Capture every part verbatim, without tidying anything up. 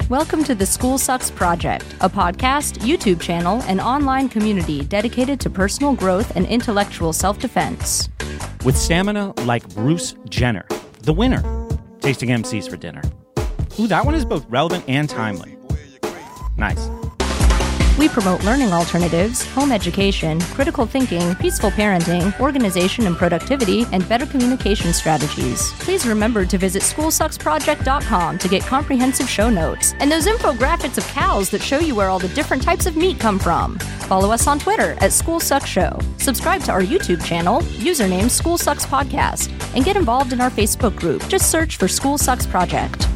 Welcome to the School Sucks Project, a podcast, YouTube channel, and online community dedicated to personal growth and intellectual self-defense. With stamina like Bruce Jenner, the winner, tasting M Cs for dinner. Ooh, that one is both relevant and timely. Nice. We promote learning alternatives, home education, critical thinking, peaceful parenting, organization and productivity, and better communication strategies. Please remember to visit school sucks project dot com to get comprehensive show notes and those infographics of cows that show you where all the different types of meat come from. Follow us on Twitter at School Sucks Show. Subscribe to our YouTube channel, username School Sucks Podcast, and get involved in our Facebook group. Just search for School Sucks Project.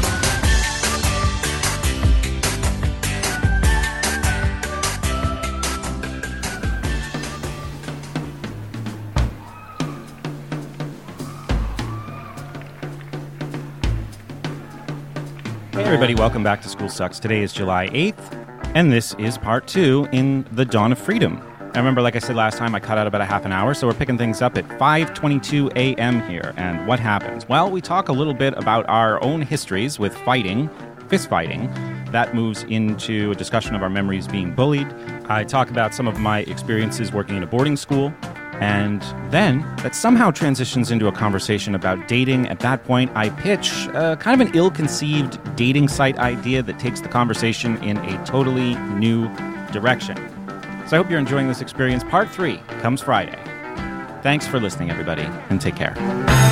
Hey everybody, welcome back to School Sucks. Today is July eighth, and this is part two in the Dawn of Freedom. I remember, like I said last time, I cut out about a half an hour, so we're picking things up at five twenty-two a.m. here. And what happens? Well, we talk a little bit about our own histories with fighting, fist fighting. That moves into a discussion of our memories being bullied. I talk about some of my experiences working in a boarding school. And then that somehow transitions into a conversation about dating. At that point, I pitch uh, kind of an ill-conceived dating site idea that takes the conversation in a totally new direction. So I hope you're enjoying this experience. Part three comes Friday. Thanks for listening, everybody, and take care.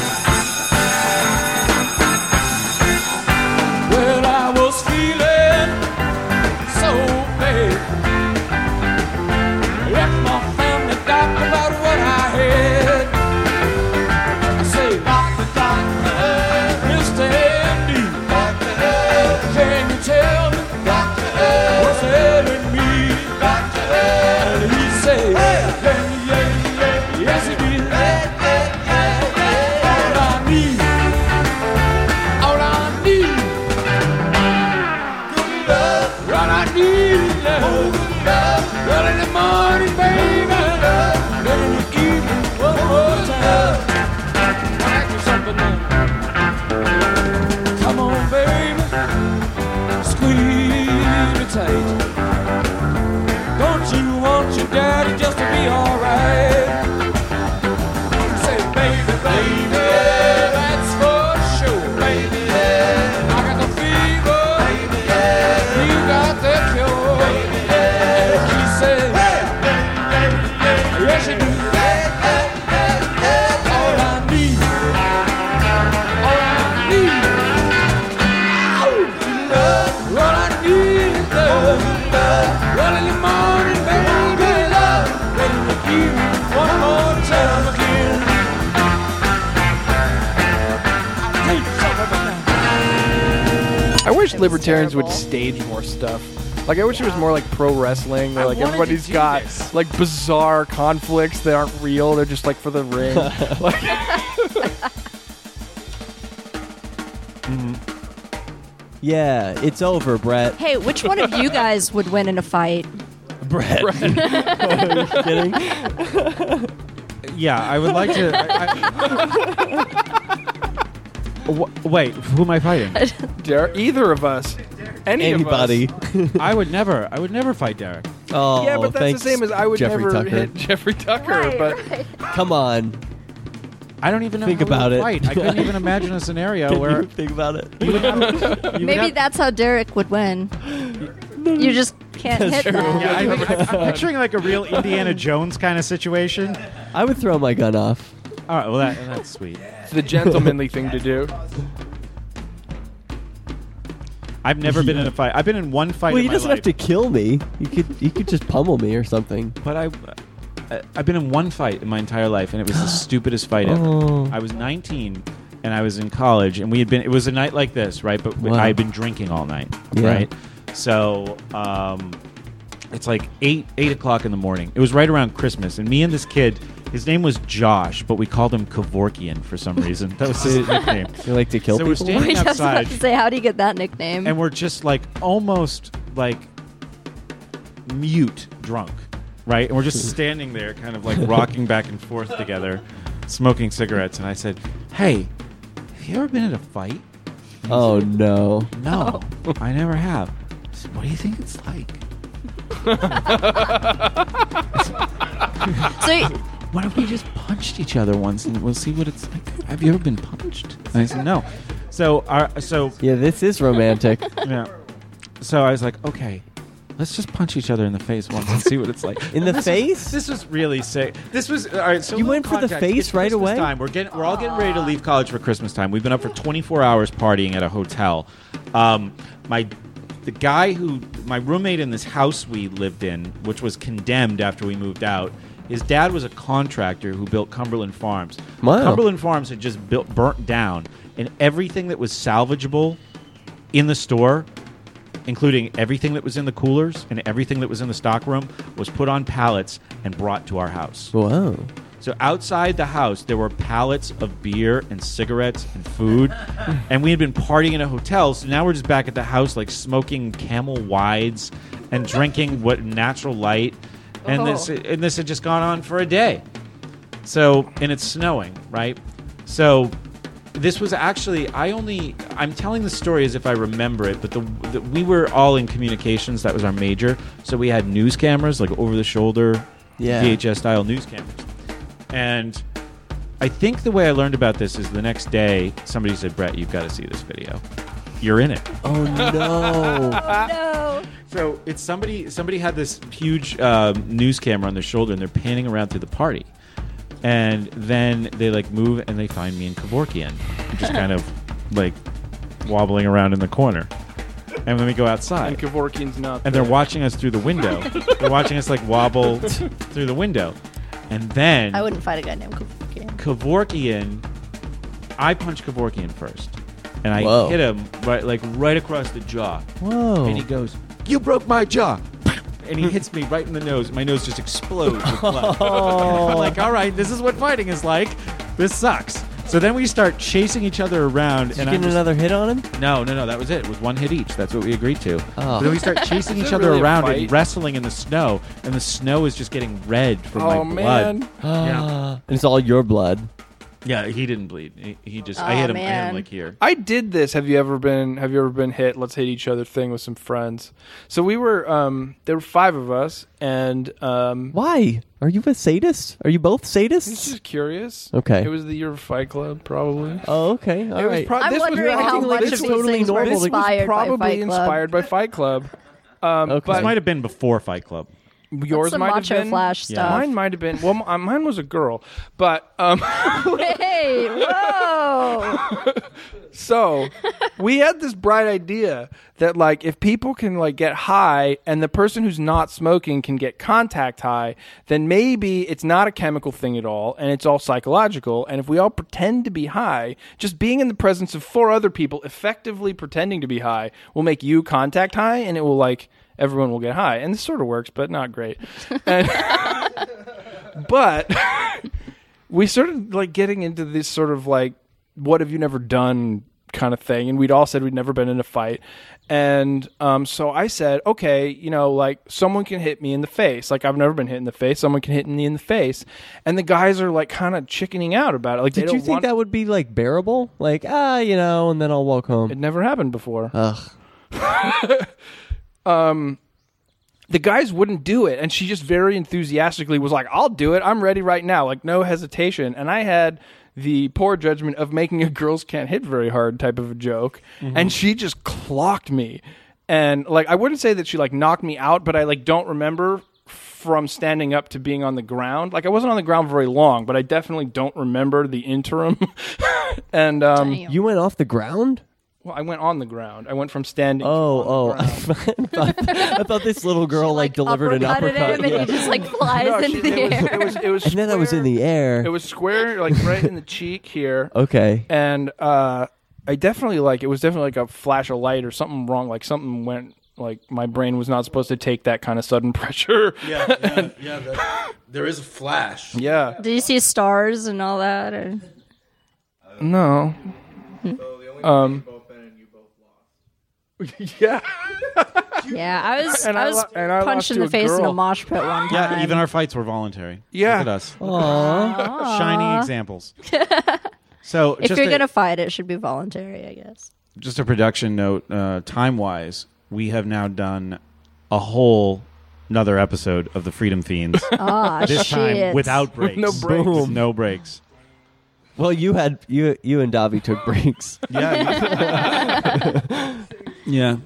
Well, I was feeling so bad. Left my family doctor about what I had. I say, doctor, doctor, Mister M D, doctor, can you tell me, doctor, what's ailing me, doctor? And he said, yeah, yeah, yeah, yes it is. All I need, all I need, good love, what I need is love, good love. Well, in the morning, baby, then in the evening, one more time. Ask you something now. Come on, baby, squeeze me tight. Don't you want your daddy just to be alright? Say, baby, baby, that's for sure. Baby, I got the fever, baby, you got the cure. Baby, and he said, yes, you do. All I need, all I need, oh, love. All I need is love. Well, in the morning, baby, love. Then in the evening, one more time again. I'll tell you something now. I wish libertarians would stage more stuff. Like, I wish it was more like pro wrestling, where I like wanted to everybody's do got this. like bizarre conflicts that aren't real. They're just like for the ring. Like, Yeah, it's over, Brett. Hey, which one of you guys would win in a fight? Brett. Are you kidding? Yeah, I would like to... I, I, w- wait, who am I fighting? Dare either of us, any Anybody. of us. I would never, I would never fight Derek. Oh, Yeah, but that's thanks, the same as I would Jeffrey never Tucker. hit Jeffrey Tucker. Right, but right. Come on. I don't even know Think how we about would it. fight. I couldn't even imagine a scenario Can where... you think about it. you would have- you would Maybe have- that's how Derek would win. You just can't That's hit true. that. Yeah, I think, I'm picturing like a real Indiana Jones kind of situation. I would throw my gun off. All right, well, that, that's sweet. it's the gentlemanly thing to do. I've never been in a fight. I've been in one fight Well, in you my doesn't life. have to kill me. You could you could just pummel me or something. But I, I- I've been in one fight in my entire life, and it was the stupidest fight ever. Oh. I was nineteen, and I was in college, and we had been. It was a night like this, right? But Wow. I had been drinking all night, Yeah. right? So um, it's like eight eight o'clock in the morning. It was right around Christmas, and me and this kid. His name was Josh, but we called him Kevorkian for some reason. That was his nickname. You like to kill So we're people? standing- Wait, I was about outside. to say, how do you get that nickname? And we're just like almost like mute drunk, right? And we're just standing there kind of like rocking back and forth together, smoking cigarettes. And I said, hey, have you ever been in a fight? Oh no. No, I never have. I said, what do you think it's like? So y- Why don't we just punched each other once and we'll see what it's like? Have you ever been punched? And I said, no. So, our, so Yeah, this is romantic. yeah. So I was like, okay, let's just punch each other in the face once and see what it's like. In the This face? Was, this was really sick. This was all right. So You little went for the context. face It's right Christmas away? Time. We're getting, we're all getting ready to leave college for Christmas time. We've been up for twenty-four hours partying at a hotel. Um, my the guy who my roommate in this house we lived in, which was condemned after we moved out. His dad was a contractor who built Cumberland Farms. Wow. Cumberland Farms had just built burnt down, and everything that was salvageable in the store, including everything that was in the coolers and everything that was in the stockroom, was put on pallets and brought to our house. Whoa. So outside the house, there were pallets of beer and cigarettes and food, and we had been partying in a hotel. So now we're just back at the house, like smoking Camel Wides and drinking what Natural Light, and Oh. this and this had just gone on for a day. So and it's snowing, right? So this was actually I only I'm telling the story as if I remember it, but the, the we were all in communications. That was our major. So we had news cameras, like over the shoulder, Yeah. V H S style news cameras. And I think the way I learned about this is the next day somebody said, Brett, you've got to see this video. You're in it. Oh no. no. So it's somebody somebody had this huge um, news camera on their shoulder and they're panning around through the party. And then they like move and they find me and Kevorkian just kind of like wobbling around in the corner. And then we go outside. And Kevorkian's not And they're there. watching us through the window. They're watching us like wobble through the window. And then I wouldn't fight a guy named Kevorkian. Kevorkian, I punched Kevorkian first. And I Whoa. hit him right like right across the jaw. Whoa. And he goes, "You broke my jaw." And he hits me right in the nose. My nose just explodes with blood. I'm like, all right, this is what fighting is like. This sucks. So then we start chasing each other around. Did and you I'm get just- another hit on him? No, no, no. That was it. It was one hit each. That's what we agreed to. Oh. But then we start chasing Is each it other really a around and fight? wrestling in the snow. And the snow is just getting red from Oh, my blood. man. Yeah. And it's all your blood. Yeah, he didn't bleed. He, he just. I Aw, hit him. I hit man. him like here. I did this. Have you ever been? Have you ever been hit? Let's hit each other thing with some friends. So we were. Um, there were five of us, and um, Why? Are you a sadist? Are you both it's sadists? just curious. Okay. It was the year of Fight Club, probably. Oh, okay. All It was right. pro- I'm this was wondering how acting like much it's of these totally things were normal. This was inspired by probably Fight Club. inspired by Fight Club. Um, Okay. This But might have been before Fight Club. yours some might Macho have been. Flash Yeah. stuff. Mine might have been. Well, m- uh, mine was a girl, but um, Hey, whoa! so we had this bright idea that like if people can like get high and the person who's not smoking can get contact high, then maybe it's not a chemical thing at all and it's all psychological. And if we all pretend to be high, just being in the presence of four other people effectively pretending to be high will make you contact high, and it will like everyone will get high. And this sort of works, but not great. And but we started like getting into this sort of like, what have you never done kind of thing. And we'd all said we'd never been in a fight. And um, so I said, okay, you know, like someone can hit me in the face. Like I've never been hit in the face. Someone can hit me in the face. And the guys are like kind of chickening out about it. Like, they Did you don't think want- that would be like bearable? Like, ah, you know, and then I'll walk home. It never happened before. Ugh. The guys wouldn't do it, and she just very enthusiastically was like, I'll do it. I'm ready right now. Like, no hesitation. And I had the poor judgment of making a girls can't hit very hard type of a joke, and she just clocked me. And, like, I wouldn't say that she, like, knocked me out, but I, like, don't remember from standing up to being on the ground. Like, I wasn't on the ground very long, but I definitely don't remember the interim. and, um... Damn. You went off the ground? Well, I went on the ground. I went from standing Oh, to oh. on I the ground. thought, I thought this little girl like, delivered an uppercutted uppercut. him and yeah. he just like flies No, into she- the it was, air. it was, it was And then I was in square- the air. It was square, like right in the cheek here. Okay. And uh, I definitely like it was definitely like a flash of light or something wrong. Like something went. Like my brain was not supposed to take that kind of sudden pressure. Yeah, yeah, yeah. That, there is a flash. Yeah. Did you see stars and all that? Or? No. So the only Um, both been and you both lost. Yeah. Yeah, I was And I I was lo- and I punched lost in to the a face in girl. a mosh pit one time. Yeah, even our fights were voluntary. Yeah. Look at us. Aww. Shining examples. So If just you're a- gonna fight, it should be voluntary, I guess. just a production note, uh, time-wise, we have now done a whole another episode of the Freedom Fiends. Ah, this shit. time without breaks. no breaks. With no breaks. Well, you had you you and Davi took breaks. Yeah. yeah.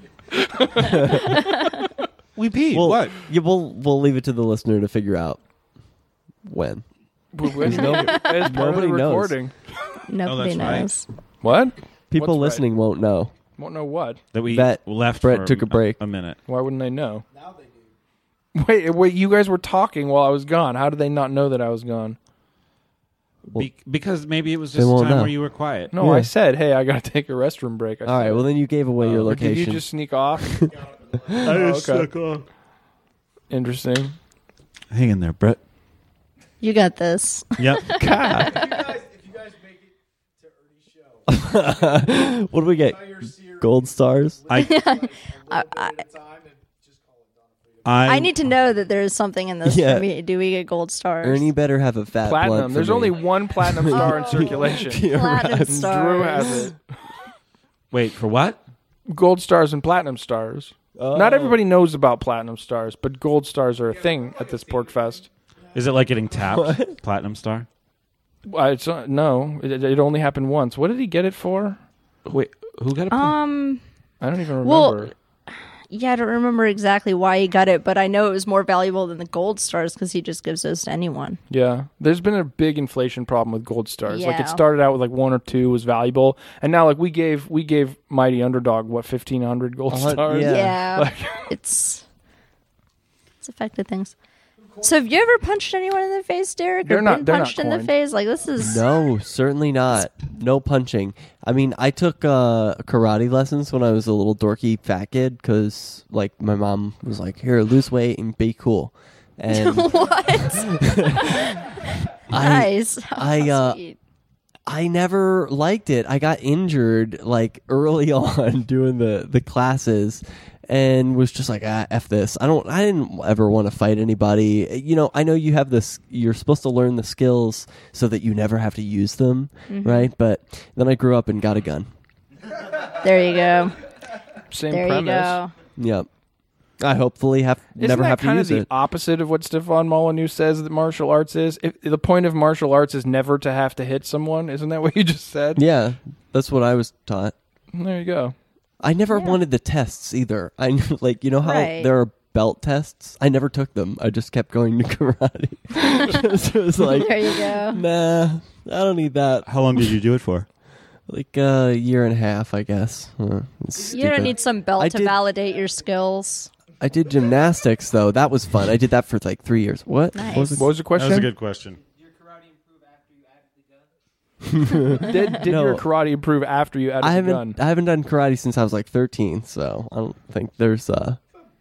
We peed. Well, what? Yeah, we'll we'll leave it to the listener to figure out when. As part of the Nobody knows. recording. Nobody Oh, that's right. knows. What? People What's listening won't know. Won't know what. That we That left Brett for took a break. A, minute. Why wouldn't they know? Now they do. Wait, wait. You guys were talking while I was gone. How did they not know that I was gone? Be- because maybe it was They just a won't time know. where you were quiet. No, Yeah. I said, hey, I got to take a restroom break. I All right. said Well, it. then you gave away your Or did location. you just sneak off? I just stuck on. Interesting. Hang in there, Brett. You got this. Yep. If you guys, if you guys make it to Ernie's show, What do we get? entire series, Gold stars. I, I, a little I, bit at a time, and just call it Dawn of Freedom. I, I need to know that there's something in this Yeah. for me. Do we get gold stars? Ernie better have a fat blunt Platinum. for There's me. only one platinum star in Oh. circulation. Platinum And stars. Drew has it. Wait, for what? Gold stars and platinum stars. Oh. Not everybody knows about platinum stars, but gold stars are a thing at this Pork Fest. Is it like getting tapped? Platinum star? Uh, it's, uh, no, it, it only happened once. What did he get it for? Wait, who got a Um, I don't even Well, remember. yeah, I don't remember exactly why he got it, but I know it was more valuable than the gold stars because he just gives those to anyone. Yeah, there's been a big inflation problem with gold stars. Like Yeah. it started out with like one or two was valuable, and now like we gave we gave Mighty Underdog what fifteen hundred gold Uh, stars. yeah. Yeah, Like, it's it's affected things. So have you ever punched anyone in the face, Derek? They're or not- been they're not punched in the coined. face? Like this is No, certainly not. No punching. I mean, I took uh, karate lessons when I was a little dorky fat kid because, like, my mom was like, "Here, lose weight and be cool." And what? Nice. I, uh, Sweet. I never liked it. I got injured like early on doing the the classes, and was just like, ah, f this. I don't. I didn't ever want to fight anybody. You know, I know you have this. You're supposed to learn the skills so that you never have to use them, Mm-hmm. right? But then I grew up and got a gun. There you go. same There premise. you go. Yep. I hopefully have Isn't never that have to kind of use the it. opposite of what Stefan Molyneux says that martial arts is? If, the point of martial arts is never to have to hit someone. Isn't that what you just said? Yeah, that's what I was taught. There you go. I never Yeah. wanted the tests either. I kn- like you know how Right. there are belt tests. I never took them. I just kept going to karate. So it was like, There you go. nah, I don't need that. How long did you do it for? Like a year and a half, I guess. Uh, it's You don't stupid. need some belt I to did- validate your skills. I did gymnastics though. That was fun. I did that for like three years. What? Nice. What was it? What was the That question? was a good question. Did your karate improve after you added the gun? Did, did No. your karate improve after you added I the haven't. gun? I haven't done karate since I was like thirteen. So I don't think there's. uh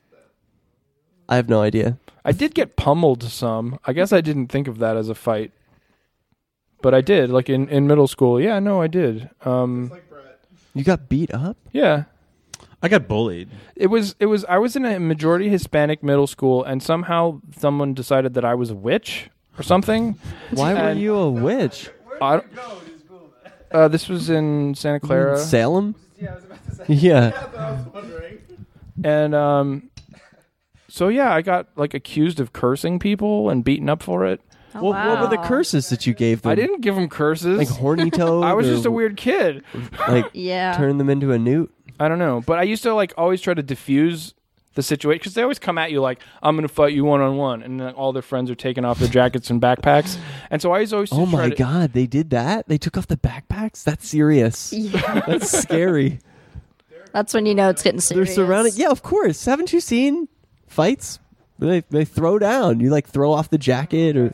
I have no idea. I did get pummeled some. I guess I didn't think of that as a fight. But I did, like in, in middle school. Yeah, no, I did. Um, Like Brett. You got beat up? yeah. I got bullied. It was it was I was in a majority Hispanic middle school and somehow someone decided that I was a witch or something. Why were And- you a witch? I don't- uh, this was in Santa Clara. Salem? Yeah, I was about to say. Yeah. That's what I was wondering. And um so yeah, I got like accused of cursing people and beaten up for it. Oh, Well, what were the wow. curses that you gave them? I didn't give them curses. Like horny toad? I was or, just a weird kid. Like Yeah. turn them into a newt? I don't know, but I used to like always try to diffuse the situation because they always come at you like I'm going to fight you one on one, and then all their friends are taking off their jackets and backpacks, and so I was always Oh try my to- god, they did that? They took off the backpacks? That's serious. Yeah. That's scary. That's when you know it's getting They're serious. surrounded. Yeah, of course. Haven't you seen fights? They they throw down. You like throw off the jacket or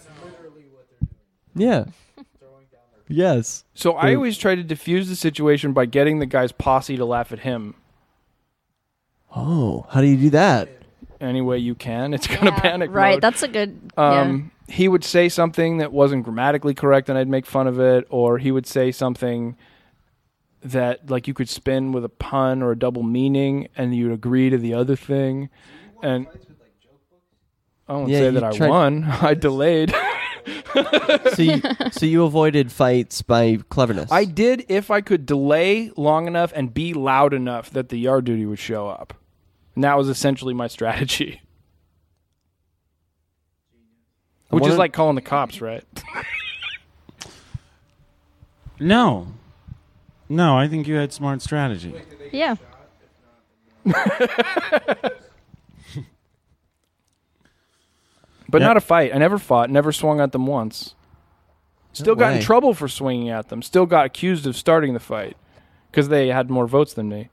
yeah. Yes. So I They're- always try to diffuse the situation by getting the guy's posse to laugh at him Oh, how do you do that? any way you can. It's kind of Yeah, panic right. mode. That's a good. um, he would say something that wasn't grammatically correct, and I'd make fun of it, or he would say something that like you could spin with a pun or a double meaning, and you'd agree to the other thing. And I won't Yeah, say you that I tried- won. I delayed. so you so you avoided fights by cleverness. I did if I could delay long enough and be loud enough that the yard duty would show up. And that was essentially my strategy. Which wanna- is like calling the cops, right? No. No, I think you had smart strategy. Yeah. But Yeah. not a fight. I never fought, never swung at them once. Still No got in way. trouble for swinging at them. Still got accused of starting the fight because they had more votes than me.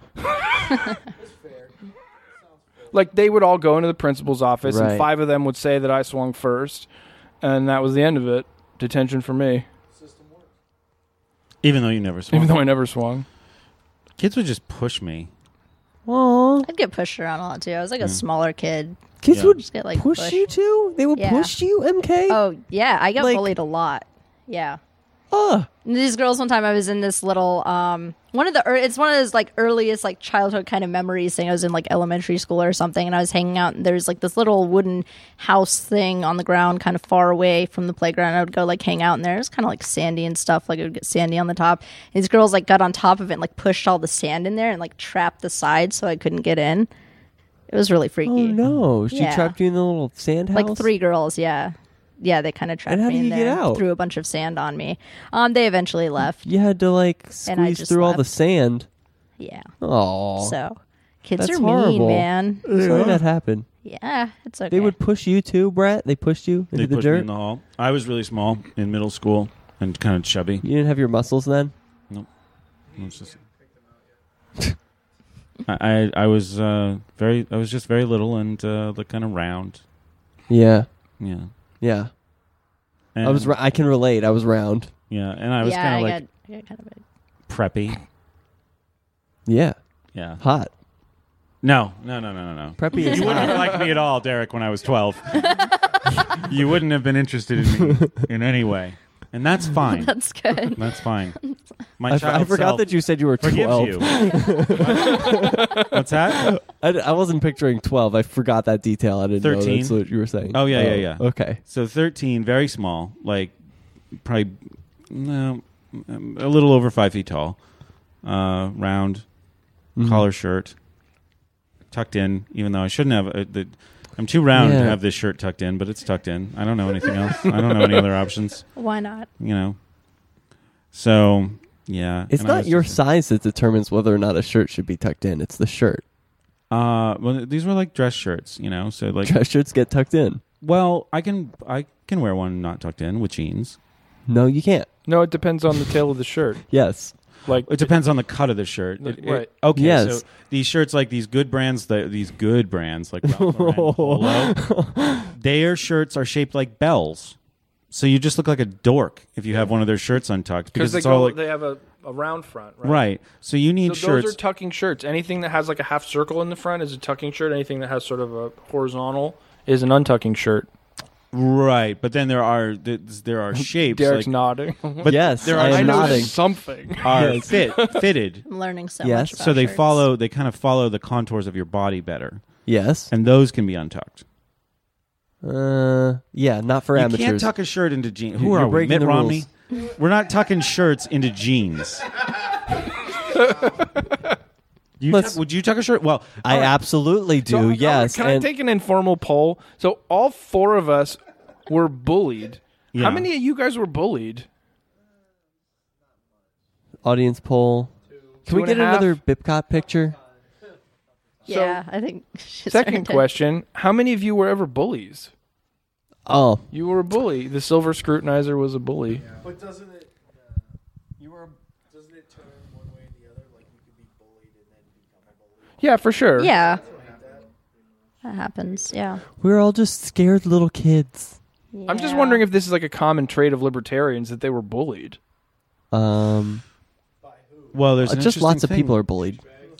Like, they would all go into the principal's office, Right. and five of them would say that I swung first, and that was the end of it. Detention for me, Even though you never swung. even though I never swung. Kids would just push me. Aw. I'd get pushed around a lot too. I was like a smaller kid. Kids Yeah. would Just get like push pushed. you too? They would Yeah. push you, M K? Oh yeah, I got Like- bullied a lot. Yeah. Ugh. And these girls, one time I was in this little, um, one of the, ear- it's one of those like earliest like childhood kind of memories thing. I was in like elementary school or something, and I was hanging out, and there's like this little wooden house thing on the ground kind of far away from the playground. I would go like hang out in there. It was kind of like sandy and stuff. Like it would get sandy on the top. And these girls like got on top of it and like pushed all the sand in there and like trapped the sides so I couldn't get in. It was really freaky. Oh no. She Yeah. trapped you in the little sand house? Like three girls, yeah. Yeah, they kind of trapped And how me did in you get there. out? Threw a bunch of sand on me. Um, they eventually left. You had to like And I squeeze just through all the left. sand. Yeah. Oh. So kids That's are horrible. mean, man. Sorry that happened. Yeah, it's okay. They would push you too, Brett? They pushed you into They the pushed me dirt? in the hall. I was really small in middle school and kind of chubby. You didn't have your muscles then? It was just- I, I I was uh, very I was just very little and uh, like kind of round. Yeah. Yeah. Yeah. And, I was ra- I can relate. I was round. yeah, and I was yeah, kind I of like got, I got kind of a, preppy. Yeah. Yeah. Hot. No, no, no, no, no, no. Preppy is You wouldn't have hot. liked me at all, Derek, when I was twelve. You wouldn't have been interested in me in any way, and that's fine. that's good. That's fine. My I, f- child I forgot self that you said you were forgives twelve. you. What's that? I, d- I wasn't picturing twelve. I forgot that detail. I didn't know thirteen. that's what you were saying. Oh, yeah, yeah, yeah. Okay. So thirteen, very small, like probably no, um, a little over five feet tall, uh, round, Mhm. collar shirt, tucked in. Even though I shouldn't have, uh, the, I'm too round to Yeah. have this shirt tucked in, but it's tucked in. I don't know anything else. I don't know any other options. Why not? You know. So yeah, It's and I not was your just- size that determines whether or not a shirt should be tucked in. It's the shirt. Uh, well, these were like dress shirts, you know. So like, Dress shirts get tucked in. well, I can I can wear one not tucked in with jeans. No, you can't. No, it depends on the tail of the shirt. Yes. Like, It depends on the cut of the shirt. It- it- Right. okay. Yes. So these shirts, like these good brands, the, these good brands, like Ralph Lauren, Polo, their shirts are shaped like bells. So you just look like a dork if you have one of their shirts untucked because they it's all go, like they have a, a round front, right? right. So you need So shirts. those are tucking shirts. Anything that has like a half circle in the front is a tucking shirt. Anything that has sort of a horizontal is an untucking shirt. right, but then there are th- there are shapes. Derek's like, nodding. but Yes, there I are am I know nodding. something. are Yes. fit fitted. I'm learning so Yes. much. About So they shirts. follow. They kind of follow the contours of your body better, Yes. and those can be untucked. Uh, yeah, not for you amateurs. can't tuck a shirt into jeans. Who You're are we? breaking Mitt the Romney? We're not tucking shirts into jeans. You Let's- tuck- would you tuck a shirt? Well, I all right. absolutely do. So, yes. Can I and take an informal poll? So all four of us were bullied. Yeah. How many of you guys were bullied? audience poll. Can Two we and get a half? another Bipcot picture? Yeah, I think. she's Second right. question: how many of you were ever bullies? Oh, You were a bully. The silver scrutinizer was a bully. But doesn't it? Uh, you were. Doesn't it turn one way or the other? Like you could be bullied and then become a bully. Yeah, for sure. Yeah, that happens. Yeah. we're all just scared little kids. I'm just Yeah. wondering if this is like a common trait of libertarians that they were bullied. Um, Well, there's uh, an just interesting lots of thing. people are bullied.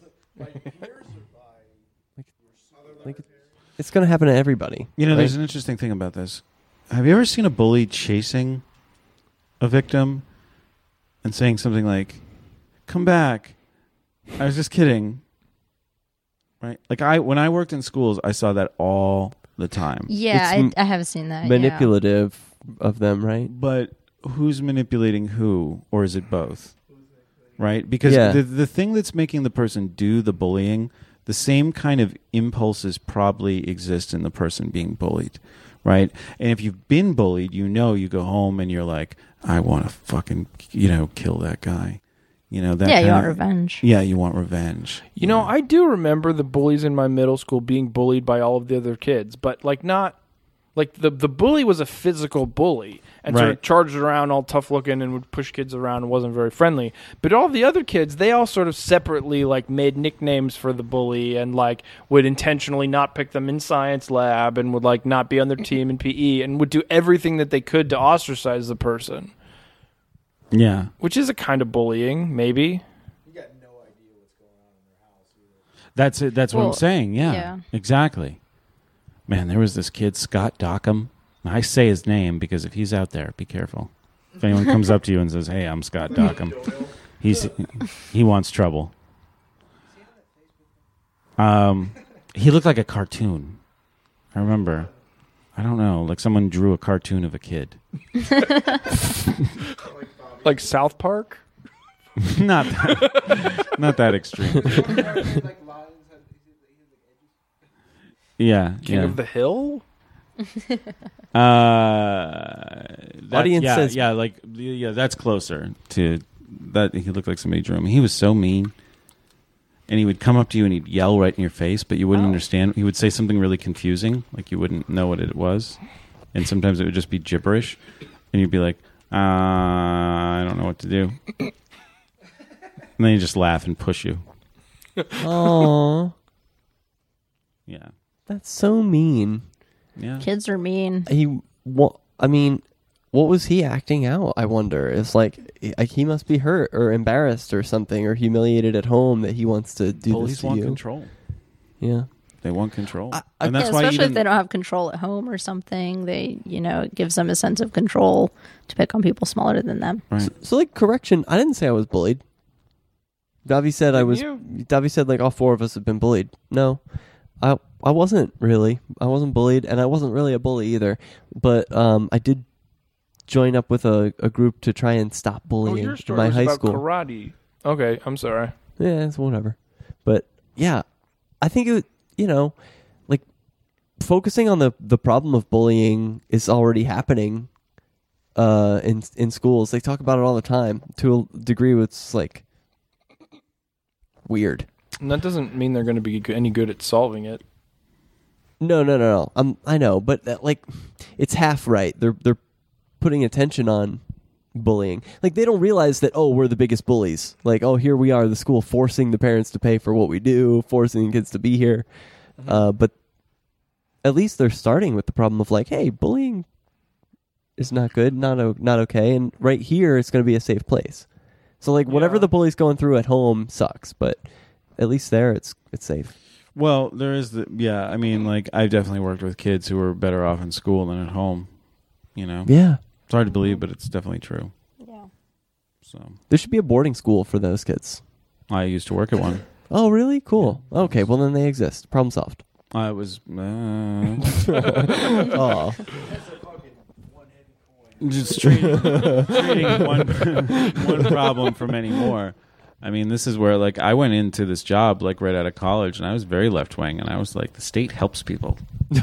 Like, it's going to happen to everybody. You know, right? there's an interesting thing about this. Have you ever seen a bully chasing a victim and saying something like, "Come back. I was just kidding." Right? Like I when I worked in schools, I saw that all the time. Yeah, It's m- I, I have seen that. manipulative of them, right? But who's manipulating who, or is it both? Right? Because Yeah. the the thing that's making the person do the bullying, the same kind of impulses probably exist in the person being bullied, right? And if you've been bullied, you know, you go home and you're like, I want to fucking, you know, kill that guy. You know, that Yeah, you kind want of- revenge. Yeah, you want revenge. You know, I do remember the bullies in my middle school being bullied by all of the other kids, but like not like the the bully was a physical bully and sort of Right. charged around all tough looking and would push kids around and wasn't very friendly. But all the other kids, they all sort of separately like made nicknames for the bully and like would intentionally not pick them in science lab and would like not be on their team in P E and would do everything that they could to ostracize the person, Yeah. which is a kind of bullying, maybe. You got no idea what's going on in their house either. That's it. That's what I'm Well, saying. Yeah, yeah. exactly. Man, there was this kid, Scott Dockham. I say his name because if he's out there, be careful. If anyone comes up to you and says, "Hey, I'm Scott Dockham," he's he wants trouble. Um, he looked like a cartoon. I remember. I don't know, like someone drew a cartoon of a kid. Like South Park? not that, not that extreme. like lions had, he had like edges. Yeah, King yeah. of the Hill? Uh, that- Audience yeah, says- yeah, like yeah, that's closer to that. He looked like somebody drew him. He was so mean, and he would come up to you and he'd yell right in your face, but you wouldn't Oh. understand. He would say something really confusing, like you wouldn't know what it was, and sometimes it would just be gibberish, and you'd be like, uh, "I don't know what to do," and then he'd just laugh and push you. Oh, Yeah, that's so mean. yeah. Kids are mean. He, what? I mean, what was he acting out? I wonder. It's like he, like he must be hurt or embarrassed or something or humiliated at home that he wants to do Bullies this to want you. control. Yeah. They want control, I- and that's yeah, why you especially if they didn't- don't have control at home or something. They, you know, it gives them a sense of control to pick on people smaller than them. Right. So, so, like, correction. I didn't say I was bullied. Davi said I Didn't was. you? Davi said like all four of us have been bullied. No, I I wasn't really. I wasn't bullied, and I wasn't really a bully either. But um, I did join up with a, a group to try and stop Oh, bullying your in story my was high about school. karate. Okay, I'm sorry. Yeah, it's whatever. But yeah, I think it. You know, like focusing on the the problem of bullying is already happening. Uh, in in schools, they talk about it all the time. To a degree, it's like weird. And that doesn't mean they're going to be g- any good at solving it. No, no, no, no. Um, I know, but that, like, it's half right. They're they're putting attention on bullying. Like, they don't realize that. Oh, we're the biggest bullies. Like, oh, here we are, the school forcing the parents to pay for what we do, forcing the kids to be here. Uh, but at least they're starting with the problem of like, hey, bullying is not good, not o- not okay, and right here it's going to be a safe place. So like, whatever Yeah. the bully's going through at home sucks, but at least there it's it's safe. Well, there is the yeah. I mean, like I've definitely worked with kids who were better off in school than at home. You know, Yeah. it's hard to believe, but it's definitely true. Yeah. So There should be a boarding school for those kids. I used to work at one. Oh, really? Cool. Okay, well then they exist. Problem solved. I was uh, Oh, just treating, treating one one problem for many more. I mean, this is where like I went into this job like right out of college, and I was very left wing, and I was like, the state helps people,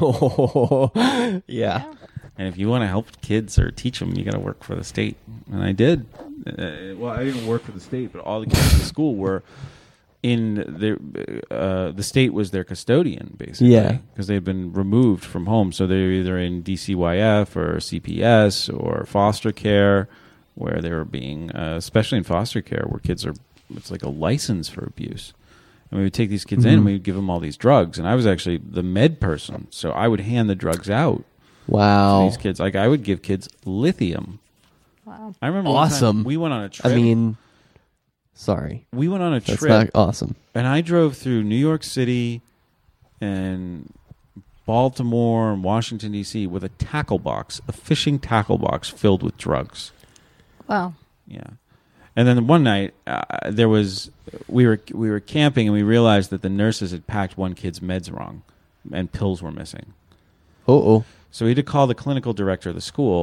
yeah. and if you want to help kids or teach them, you got to work for the state, and I did. Uh, well, I didn't work for the state, but all the kids in the school were in their uh, the state was their custodian basically, Yeah. because they've been removed from home, so they're either in D C Y F or C P S or foster care, where they were being, uh, especially in foster care, where kids are, it's like a license for abuse. And we would take these kids in and we would give them all these drugs, and I was actually the med person, so I would hand the drugs out to Wow. these kids. Like I would give kids lithium. Wow. I remember one time Awesome. we went on a trip. I mean, sorry. we went on a That's trip. not awesome. And I drove through New York City and Baltimore and Washington, D C with a tackle box, a fishing tackle box filled with drugs. Wow. Yeah. And then one night uh, there was we were we were camping and we realized that the nurses had packed one kid's meds wrong and pills were missing. Oh, oh. So we had to call the clinical director of the school,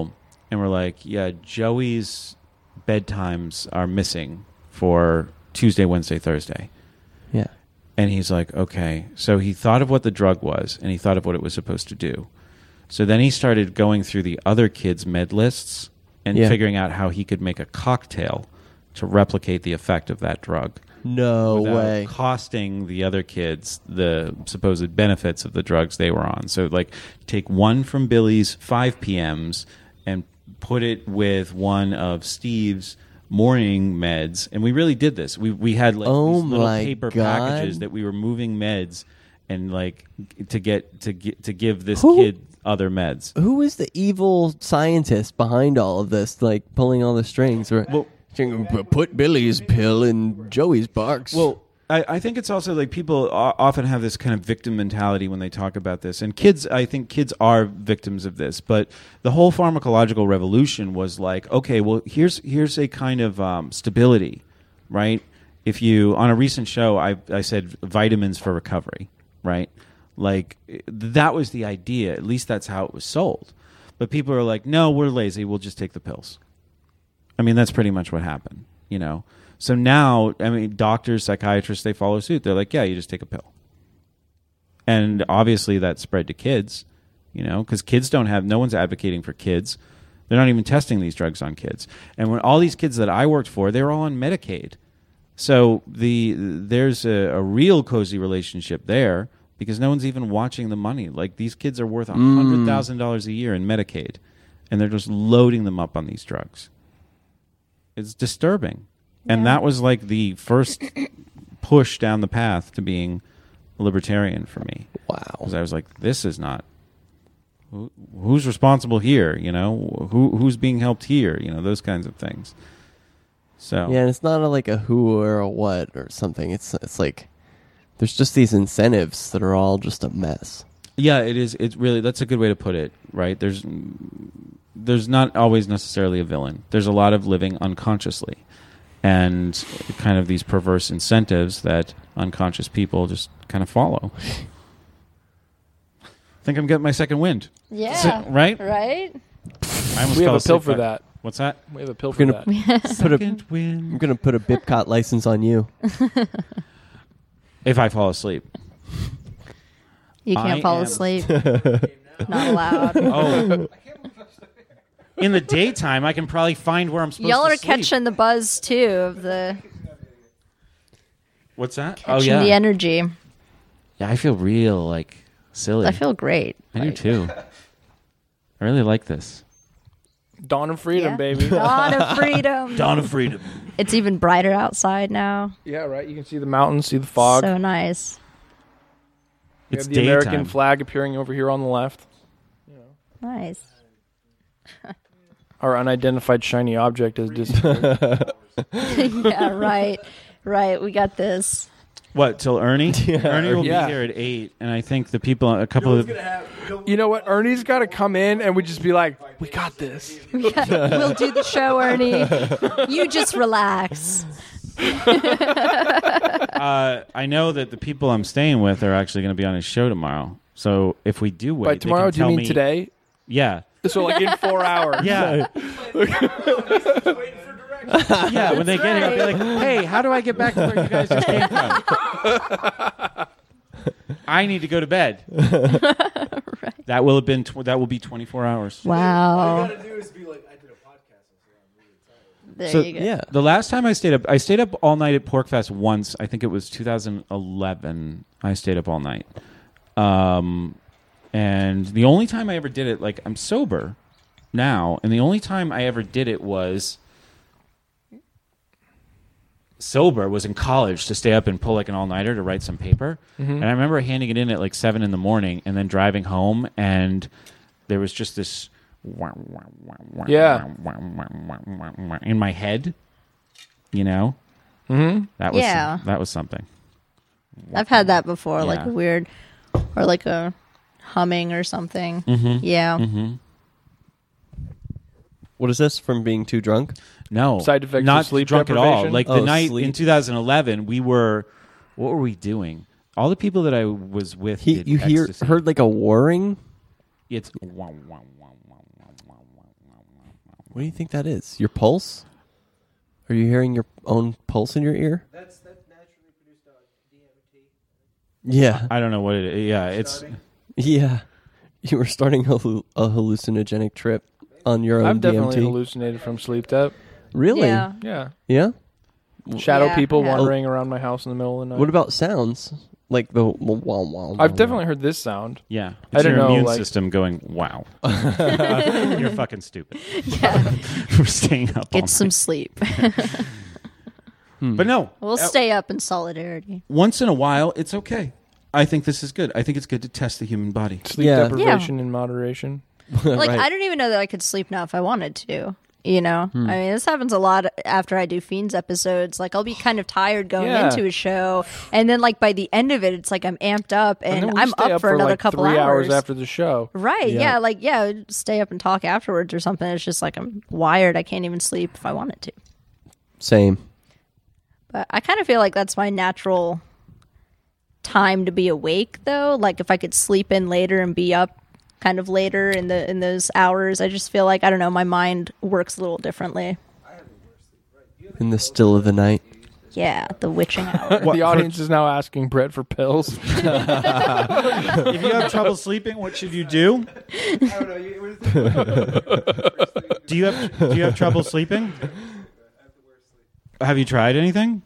and we're like, yeah, Joey's bedtimes are missing for Tuesday, Wednesday, Thursday. Yeah. And he's like, okay. So he thought of what the drug was, and he thought of what it was supposed to do. So then he started going through the other kids' med lists and Yeah. figuring out how he could make a cocktail to replicate the effect of that drug. No without way. costing the other kids the supposed benefits of the drugs they were on. So, like, take one from Billy's five P Ms and put it with one of Steve's morning meds. And we really did this. We we had like Oh these little my paper God. packages that we were moving meds and like to get to get to give this Who- kid other meds. Who is the evil scientist behind all of this, like pulling all the strings? Or Well- put Billy's pill in Joey's box. Well, I, I think it's also like people o- often have this kind of victim mentality when they talk about this. And kids, I think kids are victims of this. But the whole pharmacological revolution was like, okay, well, here's here's a kind of um, stability, right? If you, on a recent show, I, I said vitamins for recovery, right? Like, that was the idea. At least that's how it was sold. But people are like, no, we're lazy. We'll just take the pills. I mean, that's pretty much what happened, you know? So now, I mean, doctors, psychiatrists, they follow suit. They're like, yeah, you just take a pill. And obviously that spread to kids, you know, because kids don't have, no one's advocating for kids. They're not even testing these drugs on kids. And when all these kids that I worked for, they were all on Medicaid. So the there's a, a real cozy relationship there because no one's even watching the money. Like, these kids are worth one hundred thousand dollars a year in Medicaid, and they're just loading them up on these drugs. It's disturbing. And that was like the first push down the path to being a libertarian for me. wow. Because I was like, this is not... Who, who's responsible here, you know? Who Who's being helped here? You know, those kinds of things. So... Yeah, and it's not a, like a who or a what or something. It's it's like there's just these incentives that are all just a mess. Yeah, it is. It's really, that's a good way to put it, right? There's there's not always necessarily a villain. There's a lot of living unconsciously, and kind of these perverse incentives that unconscious people just kind of follow. I think I'm getting my second wind. Yeah. So- right? Right? I almost We fell have a pill asleep for by- that. What's that? We have a pill We're for gonna- that. Put a, Second wind. I'm gonna put a Bipcot license on you. If I fall asleep. You can't I fall am- asleep. Not allowed. Oh. In the daytime, I can probably find where I'm supposed Y'all to are sleep. catching the buzz too of the What's that? Oh, catching yeah. the energy. Yeah, I feel real, like, silly. I feel great. I do Like, too. I really like this. Dawn of freedom, yeah. baby. Dawn of freedom. Dawn of freedom. It's even brighter outside now. Yeah, right. You can see the mountains, see the fog. So nice. We It's have the American daytime. flag appearing over here on the left. Nice. Our unidentified shiny object has disappeared. Yeah, right. Right. We got this. What, till Ernie? Ernie will Yeah. be here at eight, and I think the people, a couple of... You know what? Ernie's got to come in and we just be like, we got this. We'll do the show, Ernie. You just relax. Uh, I know that the people I'm staying with are actually going to be on his show tomorrow. So if we do wait, By they tomorrow, can do you tell mean me, today? Yeah. So like in four hours. Yeah. Yeah, when they get here, I'll be like, hey, how do I get back to where you guys just came from? I need to go to bed. That will have been tw- that will be twenty-four hours. Wow. do is be like, I did a podcast. There So, you go. Yeah. The last time I stayed up, I stayed up all night at Porkfest once. I think it was two thousand eleven. I stayed up all night. Um, and the only time I ever did it, like, I'm sober now, and the only time I ever did it was sober was in college to stay up and pull like an all-nighter to write some paper. And I remember handing it in at like seven in the morning and then driving home, and there was just this Yeah. in my head, you know. Mm-hmm. That was Yeah. that was something. I've had that before, like Yeah. a weird, or like a humming or something. Mm-hmm. Yeah. Mm-hmm. What is this from being too drunk? No, Side effects of not sleep drunk at all. deprivation? Like the Oh, night in sleep. two thousand eleven, we were. What were we doing? All the people that I was with. He, did you hear ecstasy. heard like a whirring. It's What do you think that is? Your pulse? Are you hearing your own pulse in your ear? That's that's naturally produced on D M T. Yeah. I don't know what it is. Yeah, it's Starting. Yeah. You were starting a, hallu- a hallucinogenic trip on your own I've definitely D M T. hallucinated from sleep debt. Really? Yeah. Yeah. Yeah? Shadow Yeah, people yeah. wandering around my house in the middle of the night. What about sounds? Like the wow, wow, wow. I've definitely heard this sound. yeah. I It's don't your know, immune like- system going, wow. You're fucking stupid. Yeah. For staying up all Get some sleep. But no, We'll uh, stay up in solidarity. once in a while, it's okay. I think this is good. I think it's good to test the human body. Sleep Yeah. deprivation in moderation. Like, Right. I don't even know that I could sleep now if I wanted to. You know, Hmm. I mean, this happens a lot after I do Fiends episodes. Like, I'll be kind of tired going Yeah. into a show, and then like by the end of it, it's like I'm amped up and, then we I'm stay up, for another like couple three hours. hours after the show. Right? Yeah. Yeah. Like, yeah, stay up and talk afterwards or something. It's just like I'm wired. I can't even sleep if I wanted to. Same. But I kind of feel like that's my natural time to be awake, though. Like, if I could sleep in later and be up kind of later in the in those hours, I just feel like, I don't know, my mind works a little differently. In the still of the night. Yeah, the witching hour. What, the for- audience is now asking Brett for pills. If you have trouble sleeping, what should you do? I don't know. You, what is it? Do you have Do you have trouble sleeping? I have the worst sleep. Have you tried anything?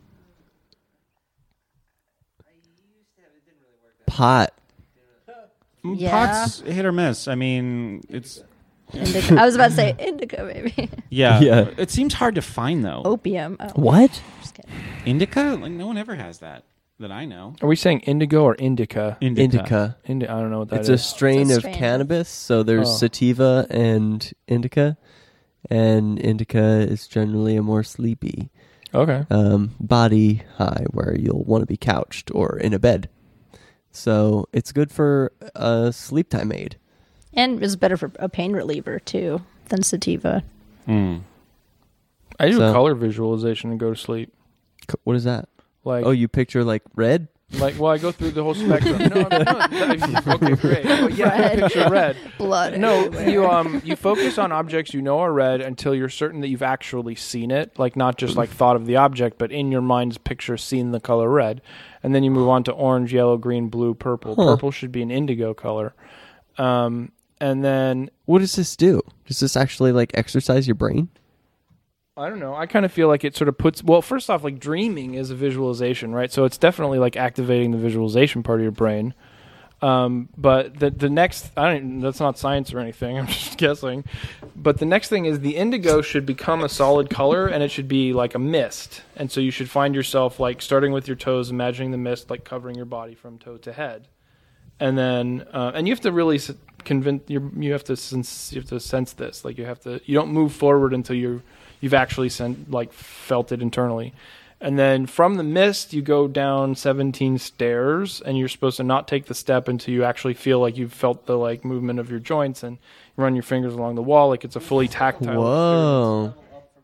I used to have it. Didn't really work. That Pot. Yeah. Pot's hit or miss. I mean, it's Indica. I was about to say indica, maybe. yeah. Yeah. It seems hard to find though. Opium. Oh, What? just kidding. Indica? Like no one ever has that that I know. Are we saying indigo or indica? Indica. Indi- I don't know what that It's is. a strain It's a of strain. cannabis. So there's Oh. sativa and indica. And indica is generally a more sleepy Okay. um, body high where you'll want to be couched or in a bed. So it's good for a sleep time aid. And it's better for a pain reliever too than sativa. Mm. I do So- color visualization and go to sleep. Co- What is that? Like, Oh, you picture like red? like, well, I go through the whole spectrum. No, I'm, no, I- okay, great. Well, yeah, I Red. picture red. Blood. No, everywhere. you um, you focus on objects you know are red until you're certain that you've actually seen it, like not just like thought of the object, but in your mind's picture, seen the color red, and then you move on to orange, yellow, green, blue, purple. Huh. Purple should be an indigo color, um, and then What does this do? Does this actually like exercise your brain? I don't know. I kind of feel like it sort of puts. Well, first off, like dreaming is a visualization, right? So it's definitely like activating the visualization part of your brain. Um, but the the next, I don't. That's not science or anything. I'm just guessing. But the next thing is the indigo should become a solid color, and it should be like a mist. And so you should find yourself like starting with your toes, imagining the mist like covering your body from toe to head, and then uh, and you have to really s- convince you. You have to sense. You have to sense this. Like you have to. You don't move forward until you're. You've actually sent, like felt it internally. And then from the mist, you go down seventeen stairs, and you're supposed to not take the step until you actually feel like you've felt the like movement of your joints, and you run your fingers along the wall like it's a fully tactile. Whoa.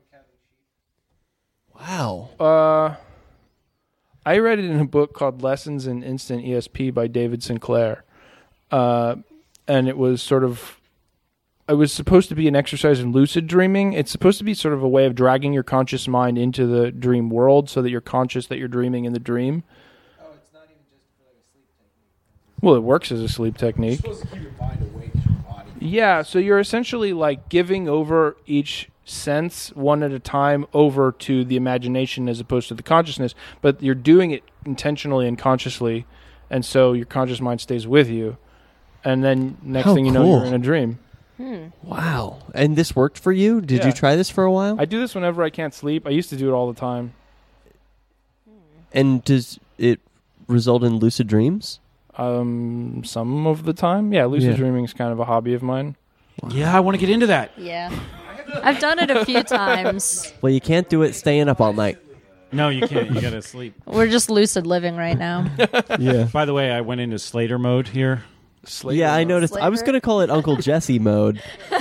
Wow. Uh, I read it in a book called Lessons in Instant E S P by David Sinclair. Uh, and it was sort of, it was supposed to be an exercise in lucid dreaming. It's supposed to be sort of a way of dragging your conscious mind into the dream world so that you're conscious that you're dreaming in the dream. Oh, it's not even just for like a sleep technique. Well, it works as a sleep You're technique. supposed to keep your mind awake as your body. Yeah, so you're essentially like giving over each sense one at a time over to the imagination as opposed to the consciousness, but you're doing it intentionally and consciously, and so your conscious mind stays with you. And then next How thing you know, cool. you're in a dream. Wow. And this worked for you? Did Yeah. you try this for a while? I do this whenever I can't sleep. I used to do it all the time. And does it result in lucid dreams? Um, some of the time. Yeah, lucid Yeah. dreaming is kind of a hobby of mine. Yeah, I want to get into that. Yeah. I've done it a few times. Well, you can't do it staying up all night. No, you can't. You gotta sleep. We're just lucid living right now. Yeah. By the way, I went into Slater mode here. Slater Yeah, I mode. noticed. I was Slater? going to call it Uncle Jesse mode. Yes.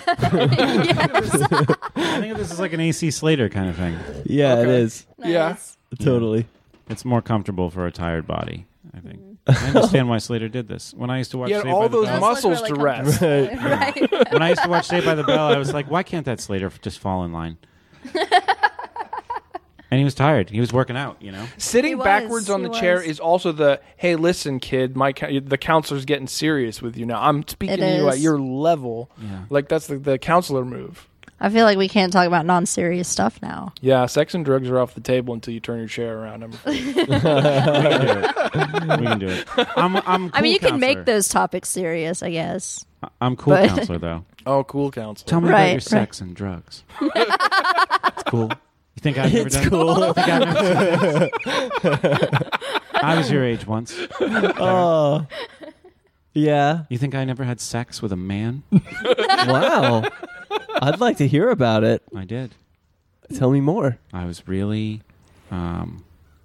I think this is like an A C Slater kind of thing. Yeah, it Okay. is. Yeah. Nice. Totally. It's more comfortable for a tired body, I think. I understand why Slater did this. When I used to watch He had Saved all by the those Bell, muscles to rest. Right. when I used to watch Saved by the Bell, I was like, why can't that Slater just fall in line? And he was tired. He was working out, you know. Sitting He was, backwards on he the chair was. is also the, hey, listen, kid, my co- the counselor's getting serious with you now. I'm speaking It to you at is. your level. Yeah. Like, that's the, the counselor move. I feel like we can't talk about non-serious stuff now. Yeah, sex and drugs are off the table until you turn your chair around. I'm afraid. We can do it. We can do it. I'm, I'm cool I mean, you can counselor. make those topics serious, I guess. I'm cool but- counselor, though. Oh, cool counselor. Tell me Right, about your right. sex and drugs. It's cool. You think I've never It's done cool. You think I've never I was your age once. Oh. Yeah. You think I never had sex with a man? Wow. I'd like to hear about it. I did. Tell me more. I was really. Um,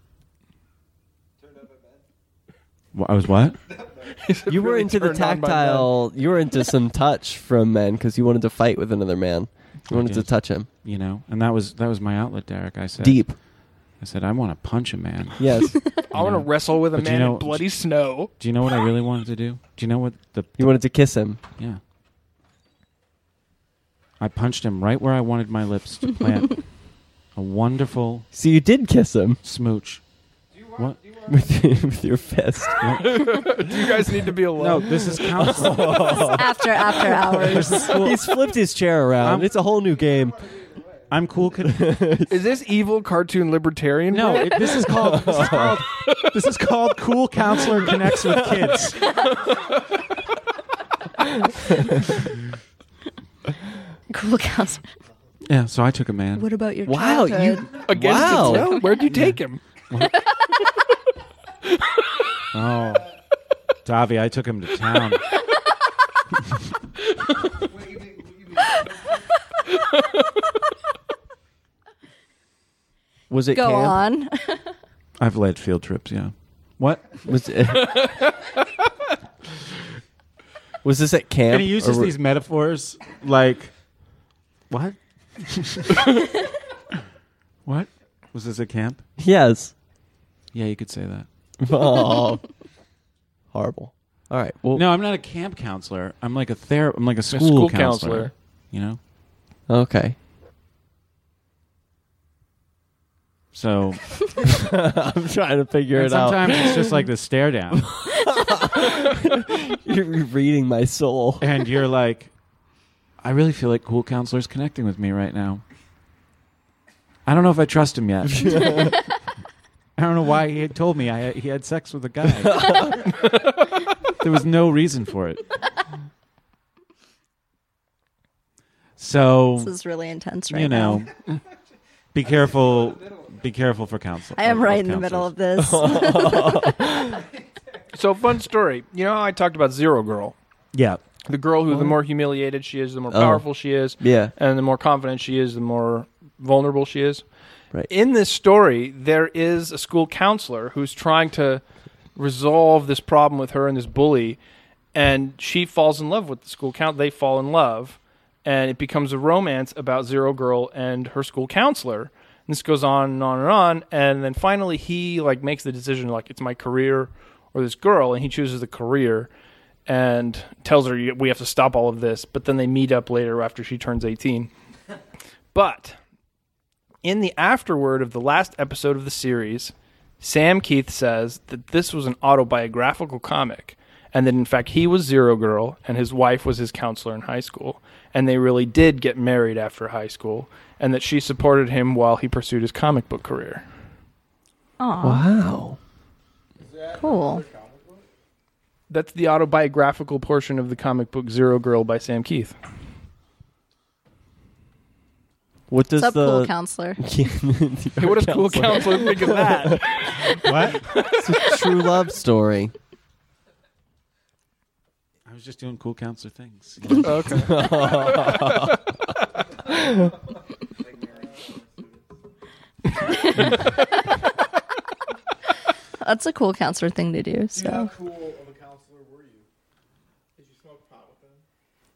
wh- I was what? You were Really into the turned on by tactile. You were into some touch from men because you wanted to fight with another man. You I wanted to did. touch him You know, and that was that was my outlet, Derek. I said deep. I said I want to punch a man. Yes. I want to know. wrestle with a But you man know- in bloody snow. Do you know what I really wanted to do? Do you know what the, You wanted to kiss him. yeah? I punched him right where I wanted my lips to plant a wonderful So you did kiss him smooch. What? with, with your fist. Do you guys need to be alone? No, this is counseling. after after hours. He's flipped his chair around. I'm- it's a whole new game. I'm cool. Con- Is this evil cartoon libertarian? no, Brett? it, this is called this is called this is called Cool Counselor Connects with Kids. Cool counselor. Yeah, so I took a man. What about your Wow, childhood? you Against Wow. its will? Where'd you take him? Oh, Davi, I took him to town. Was it Go camp? on. I've led field trips. Yeah. What? Was it? Was this at camp? And he uses or- these metaphors like, what? What? Was this at camp? Yes. Yeah, you could say that. Oh, horrible. All right. Well, No, I'm not a camp counselor. I'm like a ther- I'm like a school, school counselor, counselor. You know. okay. So I'm trying to figure and it out. sometimes it's just like the stare down, You're reading my soul. and you're like, I really feel like cool counselor's connecting with me right now. I don't know if I trust him yet. I don't know why he had told me I had, he had sex with a guy. There was no reason for it. So This is really intense right you now. know, be careful. Be careful for counsel. I am of- right of in the middle of counselors. this. So, fun story. You know how I talked about Zero Girl? Yeah. The girl who, the more humiliated she is, the more Oh. powerful she is. Yeah. And the more confident she is, the more vulnerable she is. Right. In this story, there is a school counselor who's trying to resolve this problem with her and this bully, and she falls in love with the school count. They fall in love, and it becomes a romance about Zero Girl and her school counselor. And this goes on and on and on, and then finally he like makes the decision like it's my career or this girl, and he chooses the career and tells her we have to stop all of this. But then they meet up later after she turns eighteen. But in the afterword of the last episode of the series, Sam Keith says that this was an autobiographical comic and that in fact he was Zero Girl and his wife was his counselor in high school, and they really did get married after high school, and that she supported him while he pursued his comic book career. Aw, Wow. cool. That's the autobiographical portion of the comic book Zero Girl by Sam Keith. What does What's up, the cool counselor? Hey, what does cool counselor think of that? What? It's a true love story. I was just doing cool counselor things. Okay. That's a cool counselor thing to do. How So cool of a counselor were you? Did you smoke pot with them?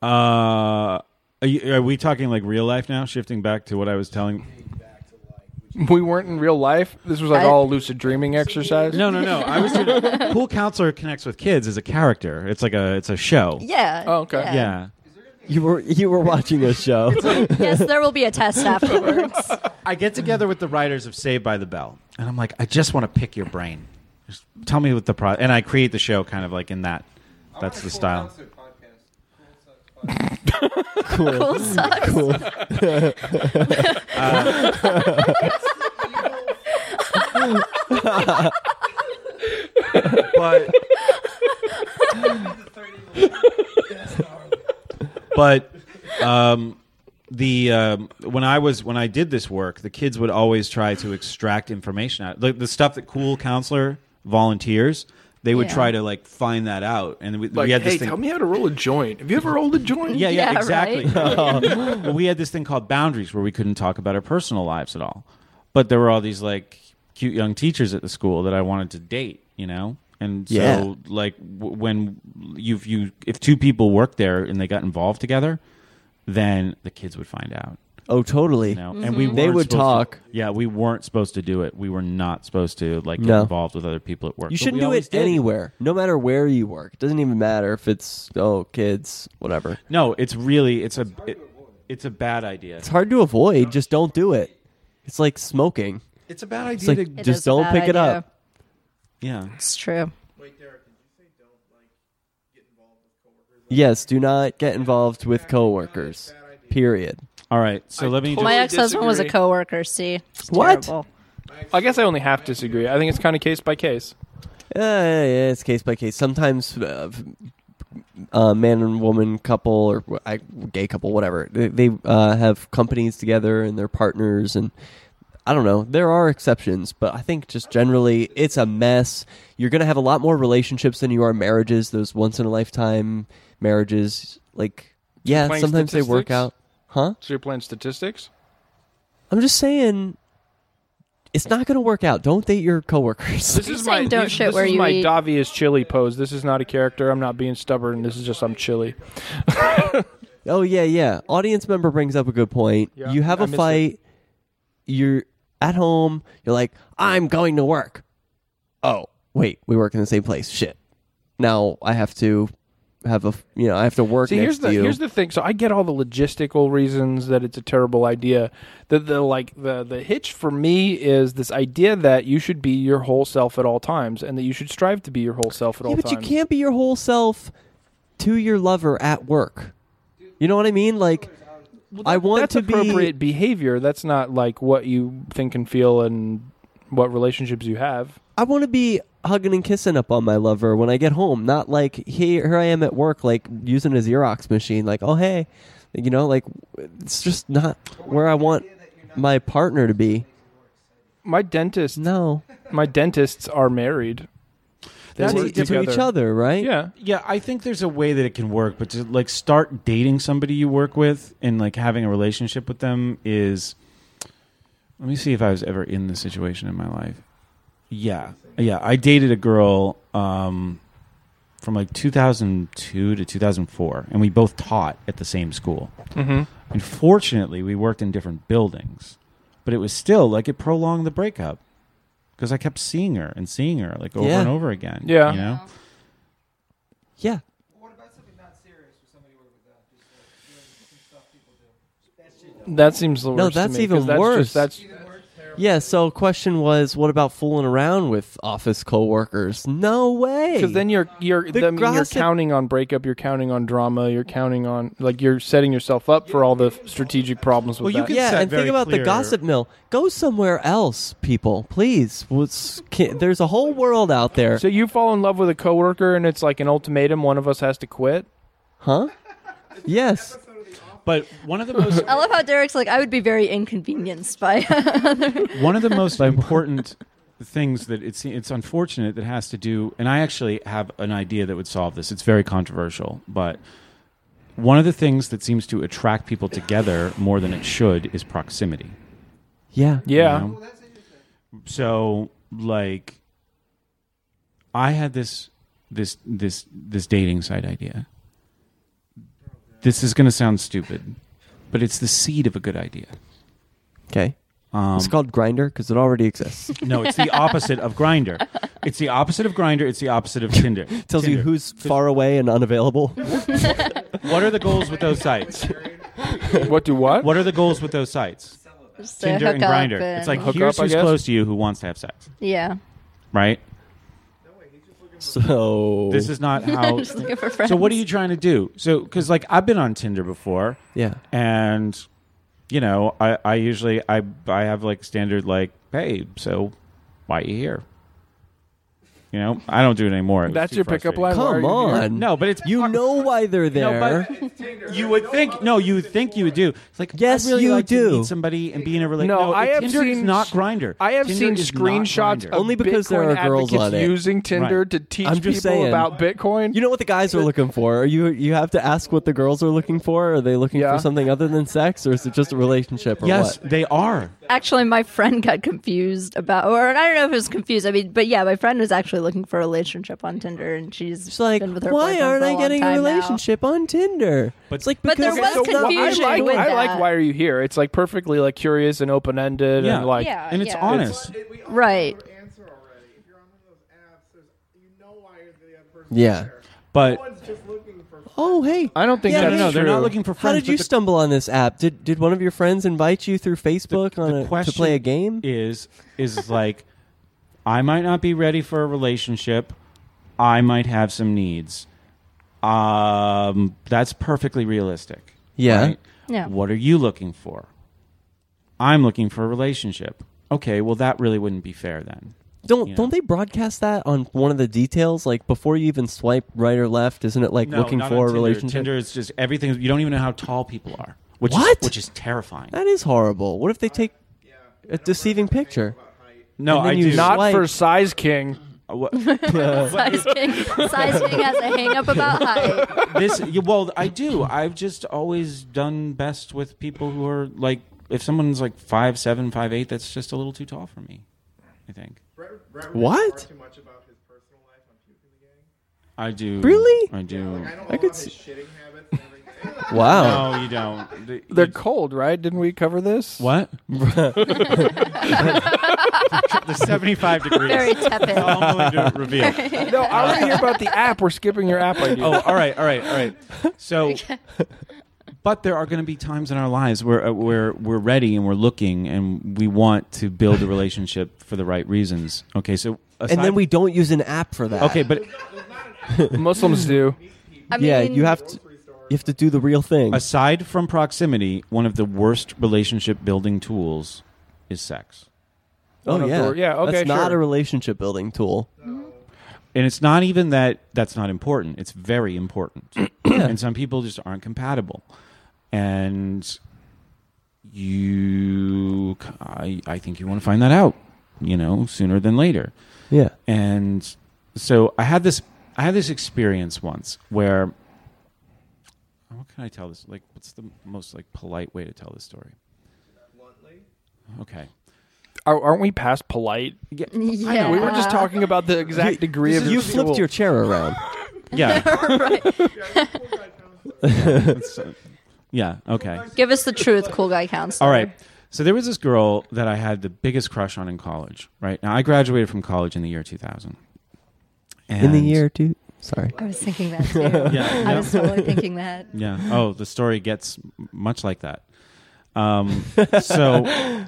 Uh, are, you, are we talking like real life now? Shifting back to what I was telling. Take back to like, would We weren't in real life. This was like I- all lucid dreaming exercise. No, no, no. I was doing Cool Counselor Connects with Kids is a character. It's like a it's a show. Yeah. Oh, okay. Yeah. You were you were watching a show. Yes, there will be a test afterwards. I get together with the writers of Saved by the Bell, and I'm like, I just want to pick your brain. Just tell me what the pro. And I create the show kind of like in that. That's the style. Cool sucks. But but um, the um, when I was when I did this work, the kids would always try to extract information out. Like the stuff that Cool Counselor volunteers, they would Yeah. try to like find that out. And we, Like, we had this hey, thing. tell me how to roll a joint. Have you ever rolled a joint? Yeah, yeah, Yeah, exactly. Well, we had this thing called boundaries where we couldn't talk about our personal lives at all. But there were all these like cute young teachers at the school that I wanted to date, you know? And so Yeah. like w- when you you if two people worked there and they got involved together, then the kids would find out. Oh, totally. You know? And we They weren't would supposed to- talk. yeah, we weren't supposed to do it. We were not supposed to like get No. involved with other people at work. You But shouldn't we do always it did. anywhere, no matter where you work. It doesn't even matter if it's oh kids, whatever. No, it's really it's a it, it's a bad idea. It's hard to avoid. Just don't do it. It's like smoking. It's a bad It's idea like to It just is a don't bad pick it idea. up. yeah. It's true. Wait, Derek, did you say don't like get involved with coworkers? Yes, do not get involved with coworkers. Period. All right. So I let me just totally My ex-husband was a disagree. coworker. See, it's What? terrible. I guess I only half disagree. I think it's kind of case by case. Uh, yeah, it's case by case. Sometimes, uh, uh, man and woman couple or uh, gay couple, whatever, they, they uh, have companies together and they're partners. And I don't know. There are exceptions, but I think just generally it's a mess. You're going to have a lot more relationships than you are marriages. Those once in a lifetime marriages, like yeah, playing sometimes they work statistics? out. Huh? So you're playing statistics? I'm just saying. It's not going to work out. Don't date your coworkers. This You're is saying my don't this, shit this where is you my eat. Davia's chili pose. This is not a character. I'm not being stubborn. This is just I'm chilly. Oh yeah, yeah. Audience member brings up a good point. Yeah, you have I a missed fight. You're at home. You're like, I'm going to work. Oh wait, we work in the same place. Shit. Now I have to have a you know I have to work See, next here's the to you. here's the thing. So I get all the logistical reasons that it's a terrible idea. The the like the the hitch for me is this idea that you should be your whole self at all times, and that you should strive to be your whole self at yeah, all but times. you can't be your whole self to your lover at work. You know what I mean? Like, I want That's to be. appropriate behavior. That's not like what you think and feel and what relationships you have. I want to be hugging and kissing up on my lover when I get home, not like here, here I am at work, like using a Xerox machine, like oh hey, you know, like it's just not where I want my partner to be. My dentist, No, my dentists are married. They That's to, work to together. each other, right? Yeah, Yeah, I think there's a way that it can work, but to like start dating somebody you work with and like having a relationship with them is. Let me see if I was ever in this situation in my life. Yeah, yeah, I dated a girl um, from like two thousand two to two thousand four, and we both taught at the same school. mm-hmm. Unfortunately, we worked in different buildings, but it was still like it prolonged the breakup because I kept seeing her and seeing her like over Yeah. and over again. Yeah. you know. Yeah. What about something not serious for somebody to work with that? Just like doing some stuff people do. That shit don't. That seems the worst. No, to that's me, 'cause even that's worse. Just, that's Yeah, so question was, what about fooling around with office coworkers? No way. because then you're you're The then you're gossip- counting on breakup. You're counting on drama. You're counting on like you're setting yourself up for all the strategic problems with Well, you that. can yeah, set and think very about clear- the gossip mill. Go somewhere else, people, please. What's, can, there's a whole world out there, So you fall in love with a coworker, and it's like an ultimatum. One of us has to quit. huh? Yes. But one of the most I love how Derek's like, I would be very inconvenienced by. one of the most important things that it's it's unfortunate that has to do, and I actually have an idea that would solve this. It's very controversial, but one of the things that seems to attract people together more than it should is proximity. Yeah. Yeah. You know? So, like, I had this this this this dating site idea. This is going to sound stupid, but it's the seed of a good idea. Okay. Um, It's called Grindr because it already exists. no, it's the opposite of Grindr. It's the opposite of Grindr. It's the opposite of Tinder. Tells you Tinder. who's far away and unavailable. What are the goals with those sites? What do what? What are the goals with those sites? Just to Tinder hook and up Grindr. and- It's like Hook here's up, I who's guess? close to you who wants to have sex, yeah. right? So This is not how. Just looking for friends. So what are you trying to do? So because like I've been on Tinder before, yeah. and you know I I usually I I have like standard like hey so why are you here? You know I don't do it anymore. It was That's too your pickup frustrating. line. Why Come are you here? on. No, but it's You know why they're No, there. but you would think no, you would think you would do. It's like Yes, I really you like do. to meet somebody and be in a relationship. No, I have Tinder is seen- not Grindr. I have Tinder seen is not screenshots Grindr. of Only because there Bitcoin are girls advocates on it. using Tinder Right. to teach I'm just people saying. about Bitcoin. You know what the guys are looking for? Are you you have to ask what the girls are looking for? Are they looking Yeah. for something other than sex, or is it just a relationship? Or Yes, what? they are. Actually, my friend got confused about, or I don't know if it was confused. I mean, but yeah, my friend was actually looking for a relationship on Tinder, and she's It's like, been with her why boyfriend aren't for a I long getting a time now. relationship on Tinder? But- it's like But there because was it's not- confusion I like, with I like that. why are you here? It's like perfectly like curious and open ended Yeah. and like Yeah, and it's yeah. honest. We all Right. know the answer already. If you're on one of those apps, there's, you know why the other person's Yeah. there. But No one's just looking for. Oh, hey. I don't think Yeah, no, that's no, no, they're true. not looking for How friends. did you but the- stumble on this app? Did did one of your friends invite you through Facebook on the a, to question play a game? Is is like, I might not be ready for a relationship. I might have some needs. Um, that's perfectly realistic. Yeah. right? Yeah. What are you looking for? I'm looking for a relationship. Okay, well that really wouldn't be fair then. Don't you know. don't they broadcast that on one of the details? Like before you even swipe right or left, isn't it like No, looking not for on a Tinder. relationship? Tinder is just everything. You don't even know how tall people are, which What? is which is terrifying. That is horrible. What if they take a deceiving picture? No, And then I you do Not Swipe. for Size King. Uh, what- Size King, Size King has a hang up about height. this yeah, well I do I've just always done best with people who are like if someone's like five seven five eight that's just a little too tall for me I think Brett, Brett What? really far too much about his personal life on Puke in the Gang. I do Really? I do Like, I know I all could about his see- shitting habits and everything. Wow. no you don't The- They're you- cold, right? Didn't we cover this? what the seventy-five degrees Very tepid. all I'm willing to reveal. No, I want to hear about the app. We're skipping your app idea. Oh, all right, all right, all right. So, but there are going to be times in our lives where uh, where we're ready and we're looking and we want to build a relationship for the right reasons. Okay, so And aside- then we don't use an app for that. okay, but Muslims do. I mean, yeah, you have to you have to do the real thing. aside from proximity, one of the worst relationship building tools is sex. oh one of yeah, the- yeah, okay, That's not sure. a relationship building tool. And it's not even that that's not important. It's very important. And some people just aren't compatible. And you, I, I think you want to find that out, you know, sooner than later. Yeah. And so I had this, I had this experience once where, how can I tell this? Like, what's the most like polite way to tell this story? Okay. Are, aren't we past polite? Yeah. yeah. We were just talking about the exact degree of You your flipped stool. your chair around. Yeah. It's, uh, yeah. Okay. Give us the truth, cool guy counselor. All right. So there was this girl that I had the biggest crush on in college. Right now, I graduated from college in the year two thousand. In the And- year two. Sorry. I was thinking that too. Yeah. I yeah. was totally thinking that. Yeah. Oh, the story gets m- much like that. Um, so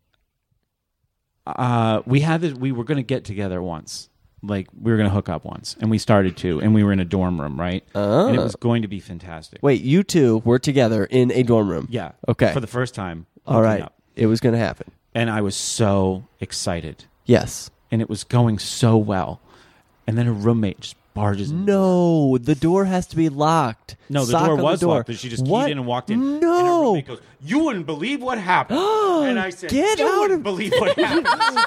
uh, we had this, we were going to get together once. Like we were going to hook up once, and we started to, and we were in a dorm room, right? Oh. And it was going to be fantastic. Wait, you two were together in a dorm room. Yeah. Okay. For the first time. All hooking right. up. It was going to happen. And I was so excited, Yes. and it was going so well, and then her roommate just barges in. No, the door has to be locked. No, the Sock door on was the door. locked, but she just What? keyed in and walked in. And her No. roommate goes, "You wouldn't believe what happened." And I said, Get "You out wouldn't of- believe what happened."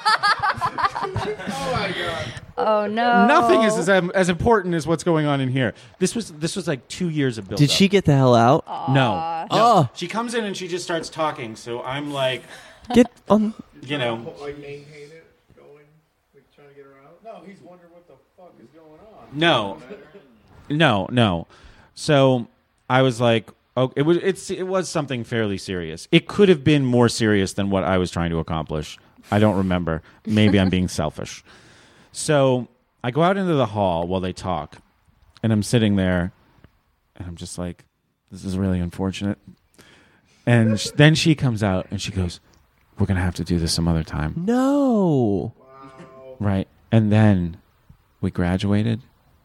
Oh no. Nothing is as, as important as what's going on in here. This was this was like two years of build. Did she get the hell out? No. no. Oh. She comes in and she just starts talking. So I'm like, Get on. you know, Like maintain it, going, like trying to get her out. No, he's wondering what the fuck is going on. no, no, no. So I was like, Oh, it was it's it was something fairly serious. It could have been more serious than what I was trying to accomplish. I don't remember. Maybe I'm being selfish. So I go out into the hall while they talk, and I'm sitting there, and I'm just like, this is really unfortunate. And sh- then she comes out, and she goes, we're going to have to do this some other time. No. Right. And then we graduated,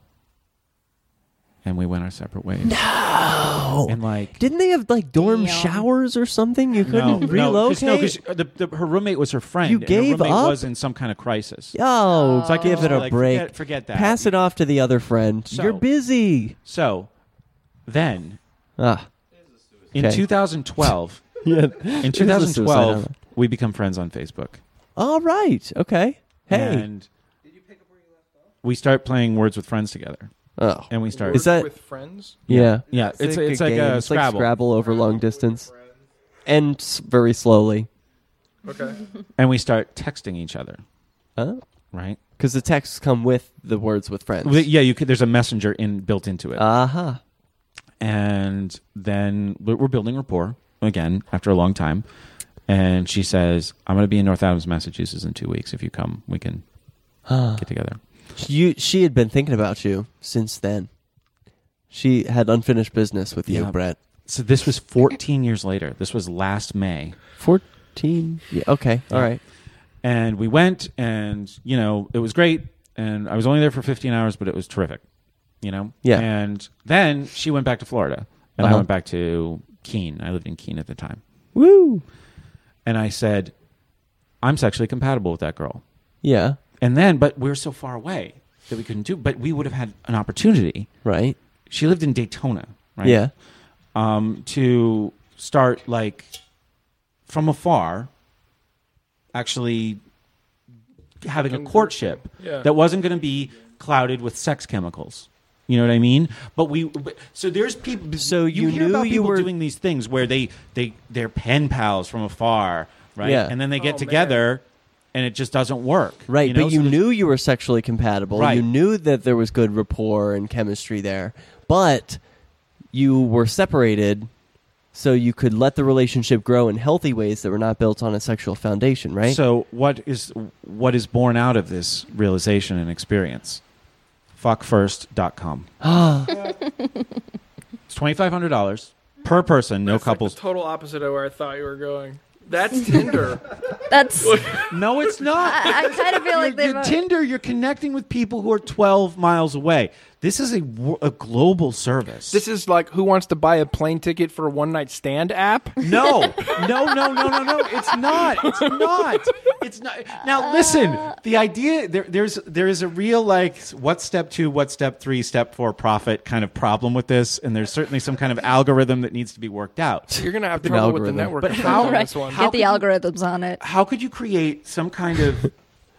and we went our separate ways. No. And like, Didn't they have like dorm Damn. showers or something? You no, couldn't no, relocate? no, because the, the, her roommate was her friend. You and gave her roommate up? was in some kind of crisis. Oh, So I give just it a like, break. Forget, forget that. Pass it off to the other friend. So- You're busy. So then, Ah. in Okay. two thousand twelve, Yeah. in two thousand twelve, we become friends on Facebook. All right. Okay. Hey. And we start playing Words with Friends together. oh. And we start. Is that- with friends? Yeah. yeah, it's it's like game. a It's Scrabble. like Scrabble over long distance. And s- very slowly. Okay. And we start texting each other, Huh? right? Because the texts come with the words with friends. Well, Yeah, you could, there's a messenger in built into it. Aha. And then we're we're building rapport again after a long time. And she says, I'm going to be in North Adams, Massachusetts in two weeks. If you come, we can get together. You, she had been thinking about you since then. She had unfinished business with you, Yeah. Brett. So this was fourteen years later. This was last May. fourteen? Yeah, okay. All right. And we went, and, you know, it was great. And I was only there for fifteen hours, but it was terrific, you know? Yeah. And then she went back to Florida, and I Uh-huh. went back to Keene. I lived in Keene at the time. Woo. And I said, I'm sexually compatible with that girl. Yeah. And then, but we were so far away that we couldn't do, but we would have had an opportunity. Right. She lived in Daytona, right? Yeah. Um, to start, like, from afar, actually having a courtship Yeah. that wasn't going to be clouded with sex chemicals. You know what I mean? But we, but- so there's people. So you hear knew about you people were- doing these things where they they they're pen pals from afar, right? Yeah. And then they get Oh, together, and it just doesn't work, Right, You know? but you So there's- knew you were sexually compatible. Right. You knew that there was good rapport and chemistry there. But you were separated so you could let the relationship grow in healthy ways that were not built on a sexual foundation, right? So what is what is born out of this realization and experience? fuck first dot com. It's twenty-five hundred dollars per person, no That's like couples. the total opposite of where I thought you were going. That's Tinder. That's. No, it's not. I, I kind of feel like You're- they've. you're Tinder, you're connecting with people who are twelve miles away. This is a, wo- a global service. This is like Who Wants to Buy a Plane Ticket for a One Night Stand app. No, no, no, no, no, no. It's not. It's not. It's not. Now, listen. The idea there, there's there is a real like what's step two, what's step three, step four profit kind of problem with this, and there's certainly some kind of algorithm that needs to be worked out. You're gonna have An trouble with the algorithm. network But effect how- on Right. this one. Get the algorithms on it. How could you create some kind of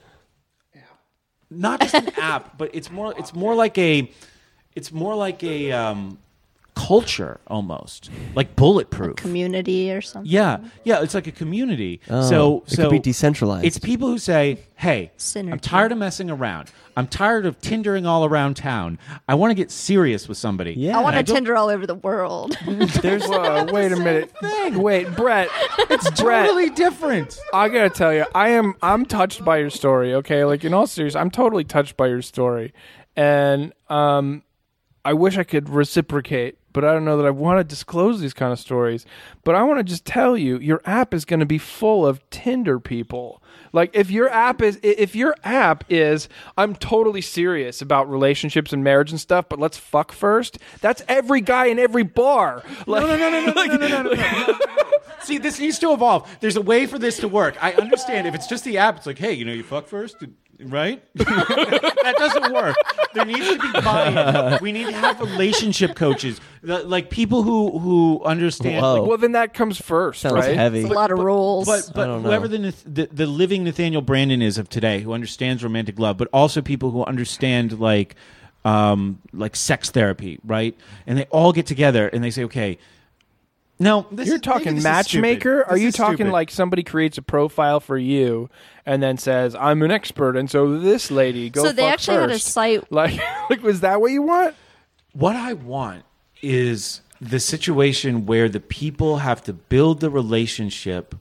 not just an app, but it's more it's more like a it's more like a um, culture almost like bulletproof. Community or something. Yeah, yeah, it's like a community. Oh, so, it so could be decentralized. It's people who say, "Hey, Synergy. I'm tired of messing around. I'm tired of Tindering all around town. I want to get serious with somebody." Yeah. I want And to don't- Tinder all over the world. There's Whoa, wait a minute. Wait, Brett. It's Brett. Totally different. I gotta tell you, I am. I'm touched by your story. Okay, like in all seriousness, I'm totally touched by your story, and um, I wish I could reciprocate, but I don't know that I want to disclose these kind of stories. But I want to just tell you, your app is going to be full of Tinder people. Like if your app is, if your app is, I'm totally serious about relationships and marriage and stuff, but let's fuck first. That's every guy in every bar. Like, No, no, no, no, no, no, no, no, no, no. See, this needs to evolve. There's a way for this to work. I understand if it's just the app, it's like, hey, you know, you fuck first, right? That doesn't work. There needs to be buy-in. We need to have relationship coaches, The- like people who who understand. Whoa. Like, well, then that comes first, Sounds right? heavy. A lot of rules. But but don't know. whoever the, Nath- the the living Nathaniel Brandon is of today, who understands romantic love, but also people who understand like um like sex therapy, right? And they all get together and they say, okay, no, this You're is- maybe talking this is matchmaker? stupid. Are This you is talking stupid. like somebody creates a profile for you and then says, I'm an expert, and so this lady, go so they fuck actually had a first. site. Like, like, was that what you want? What I want is the situation where the people have to build the relationship.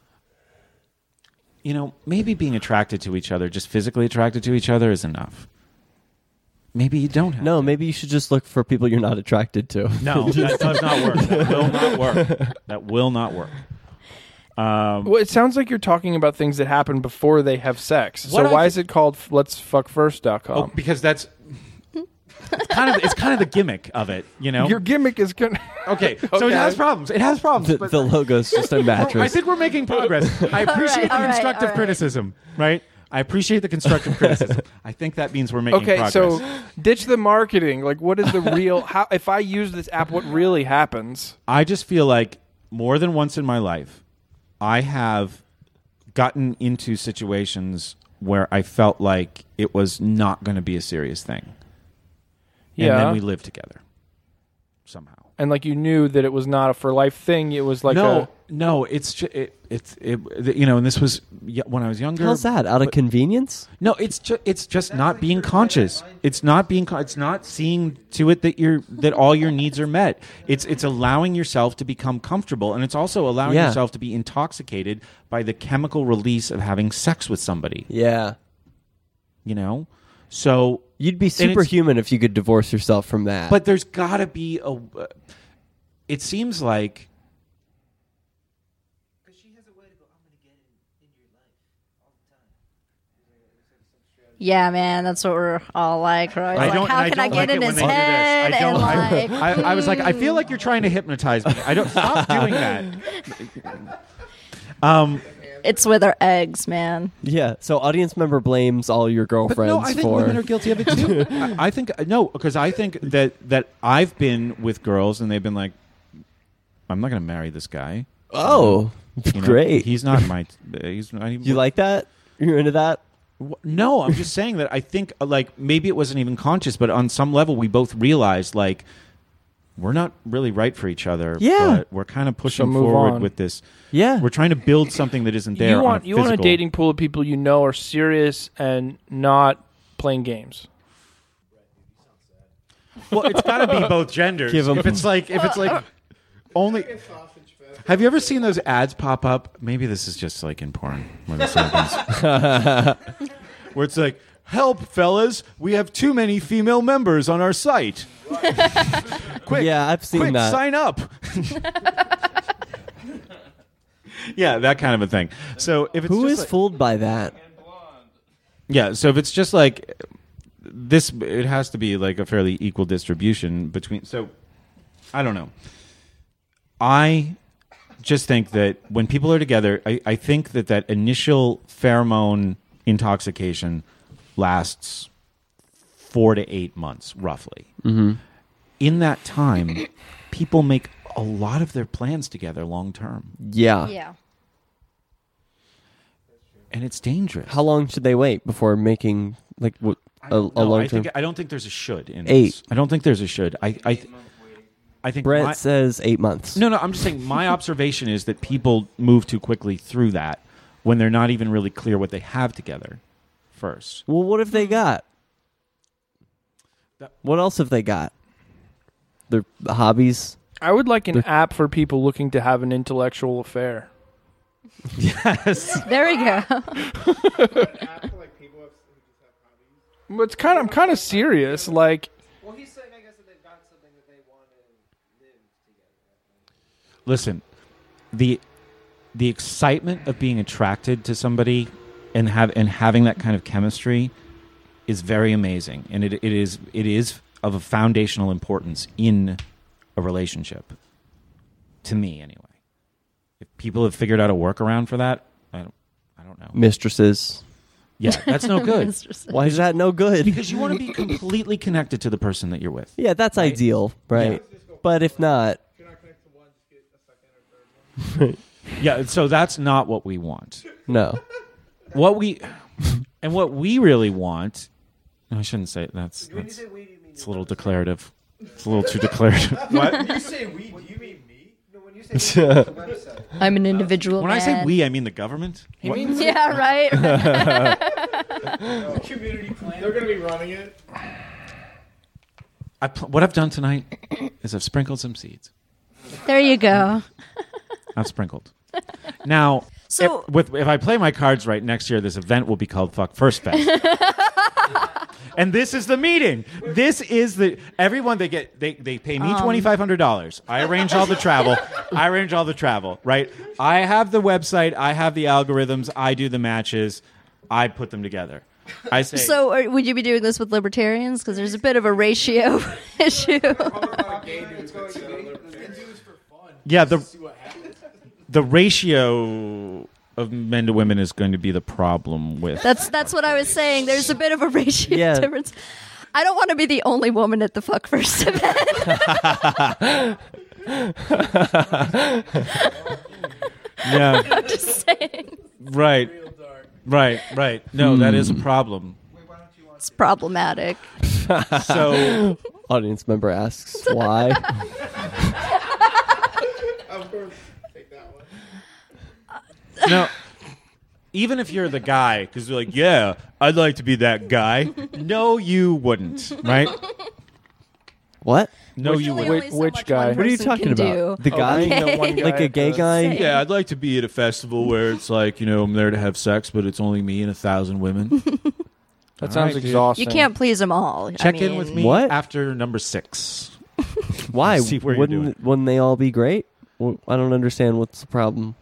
You know, maybe being attracted to each other, just physically attracted to each other, is enough. Maybe you don't have No, to. maybe you should just look for people you're not attracted to. No, that does not work. That will not work. That will not work. Um, Well, it sounds like you're talking about things that happen before they have sex. What So I why thi- is it called let's fuck first dot com? oh, because that's it's kind of it's kind of the gimmick of it, you know. Your gimmick is going okay, so Okay. it has problems. It has problems. The, but the logo's just a I mattress. think we're making progress. I appreciate right, all the right, constructive all right. criticism, right? I appreciate the constructive criticism. I think that means we're making Okay, progress. so ditch the marketing. Like, what is the real? How if I use this app, what really happens? I just feel like more than once in my life, I have gotten into situations where I felt like it was not going to be a serious thing. And Yeah. then we lived together somehow. And like you knew that it was not a for life thing. It was like no, a, no, it's ju- it, it's it, you know, and this was y- when I was younger. How's that? Out of convenience? No, it's just it's just not being conscious. It's not being con- it's not seeing to it that you're that all your needs are met. It's it's allowing yourself to become comfortable, and it's also allowing Yeah. yourself to be intoxicated by the chemical release of having sex with somebody. Yeah. You know, so You'd be it's- superhuman if you could divorce yourself from that. but there's got to be a. Uh, it seems like. Yeah, man, that's what we're all like, right? I Like, don't. how and I can don't I get like in it when his they do this. head? I don't. and I, like, I, I was like, I feel like you're trying to hypnotize me. I don't stop doing that. Um. it's with our eggs, man. yeah. So audience member blames all your But girlfriends no, I think for. women are guilty of it too. I, I think no, because I think that that I've been with girls and they've been like, I'm not going to marry this guy. oh, You know, great. He's not my. He's not even, you like that? You're into that? Wh- No, I'm just saying that I think uh, like maybe it wasn't even conscious, but on some level we both realized like we're not really right for each other. Yeah. but we're kind of pushing move forward on. with this. Yeah. We're trying to build something that isn't there. you on want a you want a physical- dating pool of people you know are serious and not playing games. Well, it's got to be both genders. Give 'em- If it's like if it's like only. Have you ever seen those ads pop up? Maybe this is just like in porn where this happens. Where it's like, help, fellas, we have too many female members on our site. Quick, Yeah, I've seen quick, that. sign up. Yeah, that kind of a thing. So if it's Who just is like- fooled by that? yeah, so if it's just like this, it has to be like a fairly equal distribution between. So I don't know. I just think that when people are together, I, I think that that initial pheromone intoxication lasts four to eight months, roughly. Mm-hmm. In that time, people make a lot of their plans together long term, Yeah. Yeah. and it's dangerous. How long should they wait before making like what, I a, don't a know. long I term? think I don't think there's a should in Eight. this. I don't think there's a should. I I, I think Brett my- says eight months. No, no, I'm just saying my observation is that people move too quickly through that when they're not even really clear what they have together first. Well, what have they got? That- What else have they got? Their hobbies. I would like an They're- app for people looking to have an intellectual affair. Yes. There we go. But it's kind of I'm kind of serious. Like Well, he's saying, I guess, that they've got something that they want to live together. Listen, the the excitement of being attracted to somebody and have and having that kind of chemistry is very amazing, and it it is it is of a foundational importance in a relationship. To me, anyway. If people have figured out a workaround for that, I don't I don't know. Mistresses. Yeah, that's no good. Mistress. Why is that no good? Because you want to be completely connected to the person that you're with. Yeah, that's Right? ideal, right? But if not, If you're not connected to one, just get a second or third one. Yeah, so that's not what we want. no. What we and what we really want. No, I shouldn't say it. That's, When you that's say we, do you mean it's a little declarative. It's a little too declarative. What? When you say we, do you mean me? No, when you say we, it's a website. I'm an individual When I man. say we, I mean the government. he What- means Yeah, right. Community plan. They're going to be running it. I pl- what I've done tonight is I've sprinkled some seeds. There you go. I've sprinkled. Now, So- if, with if I play my cards right, next year this event will be called Fuck First Fest. And this is the meeting. This is the everyone they get they, they pay me twenty five hundred dollars. I arrange all the travel. I arrange all the travel, right? I have the website, I have the algorithms, I do the matches, I put them together. I say So are, would you be doing this with libertarians? Because there's a bit of a ratio issue. yeah, the the ratio of men to women is going to be the problem with That's that's what I was saying. There's a bit of a ratio Yeah. difference. I don't want to be the only woman at the Fuck First event. yeah. I'm just saying. Right. Right, right. No, that is a problem. It's problematic. So Audience member asks why. no, even if you're the guy, because you're like, yeah, I'd like to be that guy. No, you wouldn't, right? What? No, There's you only- wouldn't. only so which much guy? one What are you person talking can about? do. The guy? you know, one Like guy a gay at the- guy? Yeah, I'd like to be at a festival where it's like, you know, I'm there to have sex, but it's only me and a thousand women. That All sounds right, dude. exhausting. You can't please them all. Check I in mean, with me What? after number six. Why? See where you're doing. wouldn't wouldn't they all be great? Well, I don't understand what's the problem.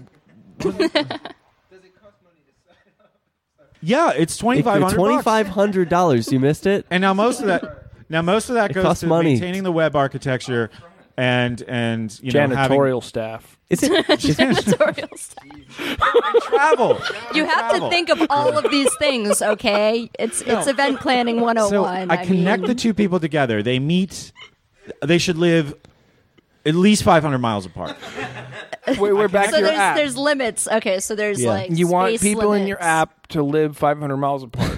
Yeah, it's twenty five hundred. Twenty five hundred dollars. You missed it. And now most of that, now most of that It goes costs to money. maintaining the web architecture, and and you know Janitorial staff. Is it? janitorial stuff. having travel. You have Travel. to think of all of these things, okay? It's it's event planning one oh So one. I connect mean, the two people together. They meet. They should live at least five hundred miles apart. Wait, we're back So to your there's app. there's limits. Okay, so there's Yeah. like You want space people in your limits. app to live five hundred miles apart.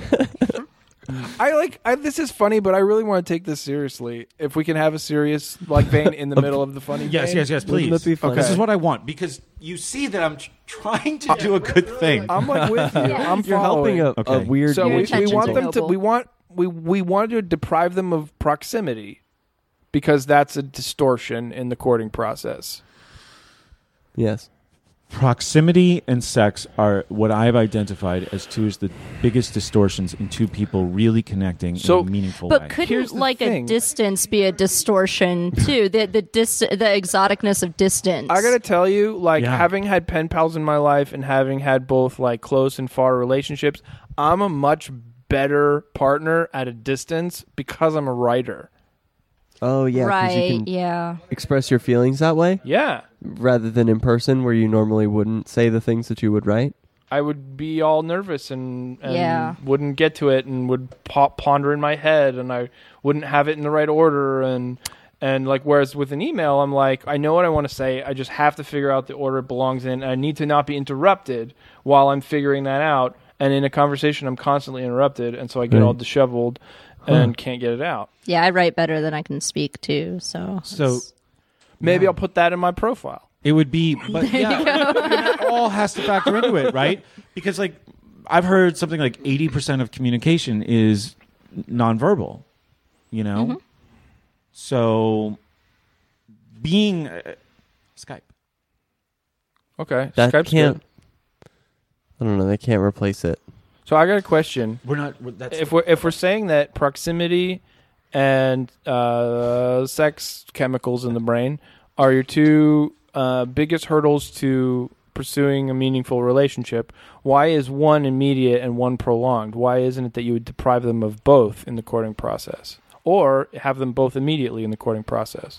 I like I, this is funny, but I really want to take this seriously. If we can have a serious like vein in the middle of the funny. Yes, vein. yes, yes. Wouldn't Please. that be funny? This Okay. is what I want because you see that I'm tr- trying to do a good thing. I'm like with you. I'm You're following. helping a, a Okay. weird. So Your we, we intentions want are them to. noble. We want we we want to deprive them of proximity because that's a distortion in the courting process. Yes. Proximity and sex are what I've identified as two is the biggest distortions in two people really connecting So- in a meaningful But way. couldn't Here's the like thing. a distance be a distortion too? The the dis- the exoticness of distance. I gotta tell you, like Yeah. having had pen pals in my life and having had both like close and far relationships, I'm a much better partner at a distance because I'm a writer. Oh yeah. 'cause right? You can Yeah. express your feelings that way Yeah. rather than in person, where you normally wouldn't say the things that you would write. I would be all nervous and, and Yeah. wouldn't get to it and would po- ponder in my head and I wouldn't have it in the right order and and like whereas with an email I'm like I know what I want to say, I just have to figure out the order it belongs in and I need to not be interrupted while I'm figuring that out, and in a conversation I'm constantly interrupted and so I get Right. all disheveled and can't get it out. Yeah, I write better than I can speak too. So so it's- Maybe I'll put that in my profile. it would be, but yeah, and that all has to factor into it, right? Because like I've heard something like eighty percent of communication is nonverbal, you know. Mm-hmm. So being uh, Skype. Okay. That Skype's can't. good. I don't know. They can't replace it. So I got a question. We're not. We're, that's If we're if we're saying that proximity and uh, sex chemicals in the brain are your two uh, biggest hurdles to pursuing a meaningful relationship, why is one immediate and one prolonged? Why isn't it that you would deprive them of both in the courting process, or have them both immediately in the courting process?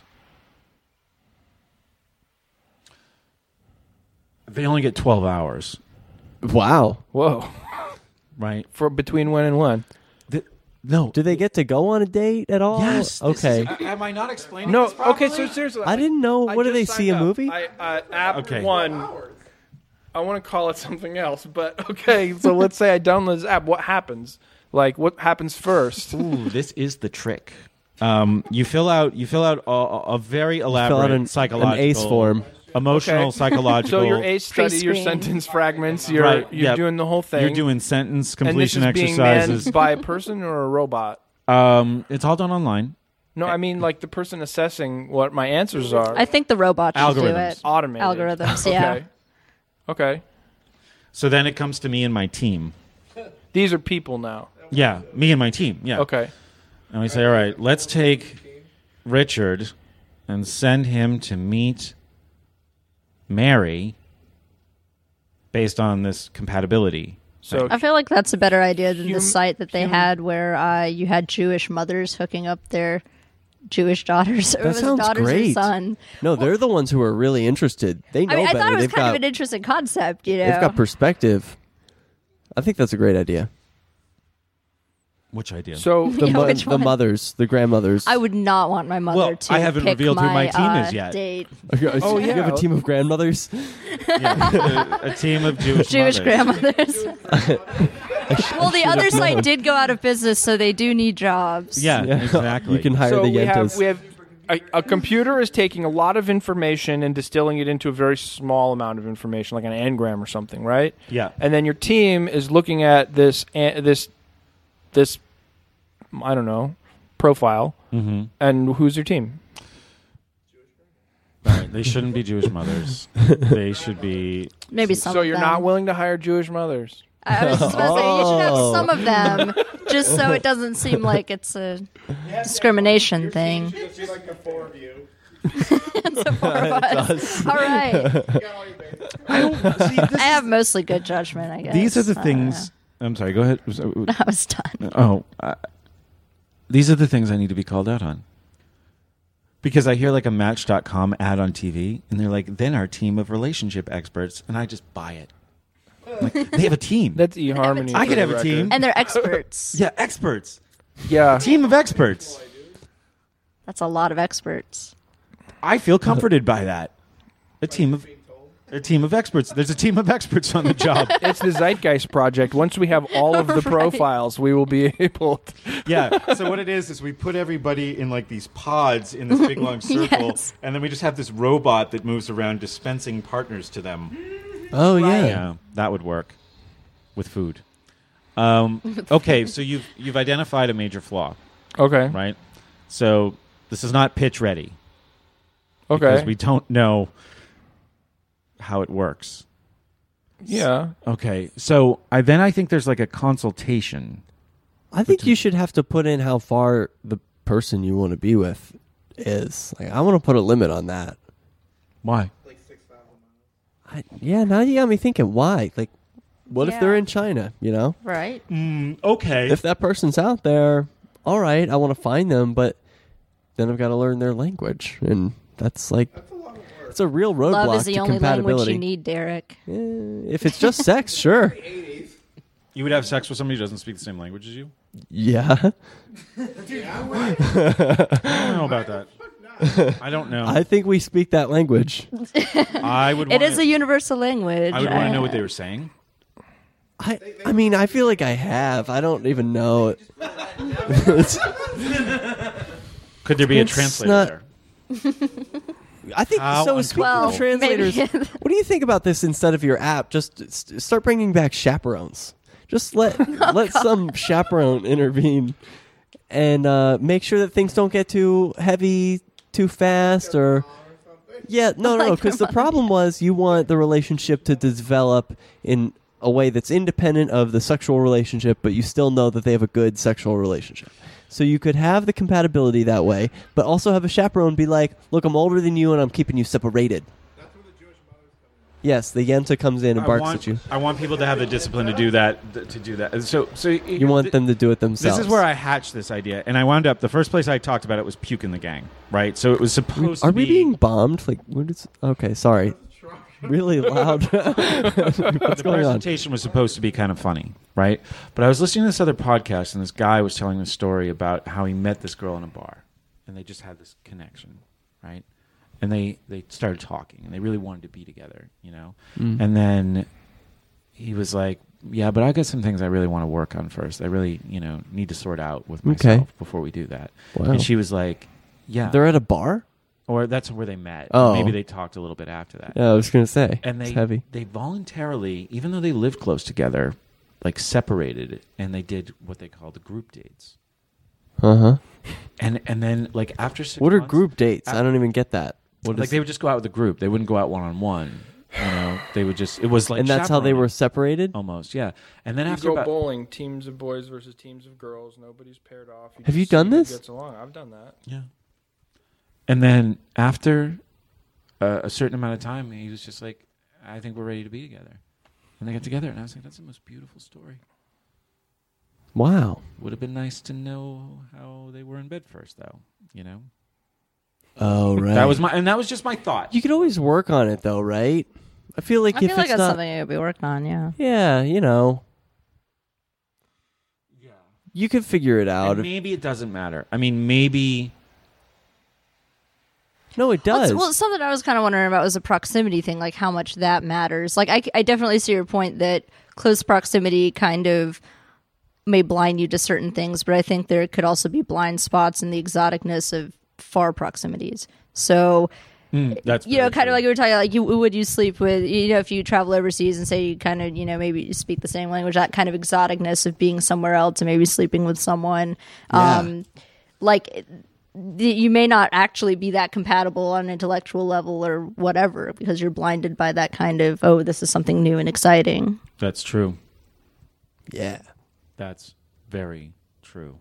they only get twelve hours, Wow. Whoa! right? For between when and when? The, no. Do they get to go on a date at all? Yes. this Okay. is- am I not explaining? No. this properly? Okay. So seriously, I didn't know. I What do just they see a signed up. movie? I, uh, app Okay. one. I want to call it something else, but okay. So let's say I download this app. What happens? Like, what happens first? Ooh, this is the trick. Um, you fill out you fill out a, a very Fill elaborate out an, psychological, an ACE form. emotional, Okay. psychological. So your ACE study, your Pre-screen. sentence fragments. You're Right, you're yep. doing the whole thing. You're doing sentence and this completion is being exercises. manned by a person or a robot. Um, it's all done online. No, I mean like the person assessing what my answers are. I think the robot should do Algorithms. it. Automated. Algorithms, yeah. Okay. Okay. So then it comes to me and my team. These are people now. Yeah, me and my team. Yeah. Okay. And we say, all right, let's take Richard and send him to meet Mary based on this compatibility. So I feel like that's a better idea than Hum- the site that they hum- had where uh, you had Jewish mothers hooking up their Jewish daughters. Or That it was sounds daughters great. or son. No, they're the ones who are really interested. They know I mean, I better. thought it was they've kind got of an interesting concept, you know. they've got perspective. I think that's a great idea. Which idea? so The, Yeah, mo- which the one? mothers, the grandmothers. I would not want my mother Well, to I haven't pick revealed who my team uh, is yet. Date. Oh, You have yeah. a team of grandmothers. Yeah, a, a team of Jewish Jewish mothers. grandmothers. Well, the other site did go out of business, so they do need jobs. Yeah, exactly. You can hire so the we have Yentas. we have a, a computer is taking a lot of information and distilling it into a very small amount of information, like an engram or something, right? Yeah. And then your team is looking at this a- this this I don't know profile. Mm-hmm. And who's your team? All right, they shouldn't be Jewish mothers. They should be. Maybe some so of you're them. not willing to hire Jewish mothers. I was just about to say, you should have Oh. some of them, just so it doesn't seem like it's a discrimination thing. Just be like the four of you. It's the four of us. All right. I have mostly good judgment, I guess. These are the I don't things. I'm sorry. Go ahead. know. I was done. Oh, uh, these are the things I need to be called out on. Because I hear like a Match dot com ad on T V, and they're like, "Then our team of relationship experts," and I just buy it. Like, they have a team. That's eHarmony. I for could the have a record. team. And they're experts. Yeah, experts. Yeah. Team of experts. That's a lot of experts. I feel comforted by that. A team of a team of experts. There's a team of experts on the job. It's the Zeitgeist Project. Once we have all of the Right. profiles, we will be able to. Yeah. So what it is is we put everybody in like these pods in this big long circle, Yes. and then we just have this robot that moves around dispensing partners to them. oh yeah. Yeah, that would work with food. Um, okay, so you've you've identified a major flaw, Okay. right? So this is not pitch ready Okay. because we don't know how it works. yeah. Okay, so I then I think there's like a consultation. I think you should have to put in how far the person you want to be with is. Like, I want to put a limit on that. Why? Like six thousand miles. I, yeah, now you got me thinking. Why? Like, what if they're Yeah. in China? You know, Right? Mm, okay. if that person's out there, all right, I want to find them, but then I've got to learn their language, and that's like That's a lot of work. it's a real roadblock Love is the to only language compatibility. you need, Derek. Eh, if it's just sex, sure. eighties. You would have sex with somebody who doesn't speak the same language as you? Yeah, Yeah, well, I don't know about that. I don't know. I think we speak that language. I would. It wanna, is a universal language. I would want I- to know what they were saying. I, I mean, I feel like I have. I don't even know. It's- Could there be a It's translator not- there? I think How so. Speaking Well, of translators, maybe. what do you think about this? Instead of your app, just st- start bringing back chaperones. Just let Oh, let some chaperone intervene and uh, make sure that things don't get too heavy too fast. Or yeah, no, no, no. Like Because the grandma. problem was you want the relationship to develop in a way that's independent of the sexual relationship, but you still know that they have a good sexual relationship. So you could have the compatibility that way, but also have a chaperone be like, "Look, I'm older than you, and I'm keeping you separated." that's where the Jewish mothers come in. Yes, the Yenta comes in and I barks want, at you. I want people to have the discipline to do that. th- To do that. So, so You want them to do it themselves. This is where I hatched this idea, and I wound up. The first place I talked about it was Puke in the Gang, right? So it was supposed Are to we be. being bombed? Like, what is? Okay, sorry. Really loud. What's the going on? presentation was supposed to be kind of funny, right? But I was listening to this other podcast, and this guy was telling the story about how he met this girl in a bar, and they just had this connection, right? And they they started talking, and they really wanted to be together, you know. Mm. And then he was like, "Yeah, but I got some things I really want to work on first. I really, you know, need to sort out with myself Okay. before we do that." Wow. And she was like, "Yeah," They're at a bar. or that's where they met. Oh. Maybe they talked a little bit after that. Yeah, I was gonna say. And it's they heavy. they voluntarily, even though they lived close together, like separated, and they did what they called group dates. Uh huh. and and then like after six What are months- group dates? Uh, I don't even get that. What like is- they would just go out with a group. They wouldn't go out one on one. You know, they would just. It was like and that's how they chaperoning. were separated. Almost, yeah. And then You after go about, bowling, teams of boys versus teams of girls. Nobody's paired off. Have just you see done who this? Gets along. I've done that. yeah. And then after uh, a certain amount of time, he was just like, "I think we're ready to be together." And they got together, and I was like, "That's the most beautiful story." Wow. Would have been nice to know how they were in bed first, though. You know, Oh right. that was my, and that was just my thought. You could always work on it though, right? I feel like I if feel like it's that's not, something you'll be working on. Yeah. yeah, you know, Yeah. you could figure it out. And maybe it doesn't matter. I mean, maybe. No, it Well, does. it's- well, something I was kind of wondering about was the proximity thing, like how much that matters. Like, I, I definitely see your point that close proximity kind of may blind you to certain things, but I think there could also be blind spots in the exoticness of far proximities. So, That's you know, very kind true. of like we were talking, like you would you sleep with, you know, if you travel overseas and say you kind of, you know, maybe you speak the same language, that kind of exoticness of being somewhere else and maybe sleeping with someone, Yeah. um, like th- you may not actually be that compatible on an intellectual level or whatever because you're blinded by that kind of, oh, this is something new and exciting. That's true. yeah. That's very true.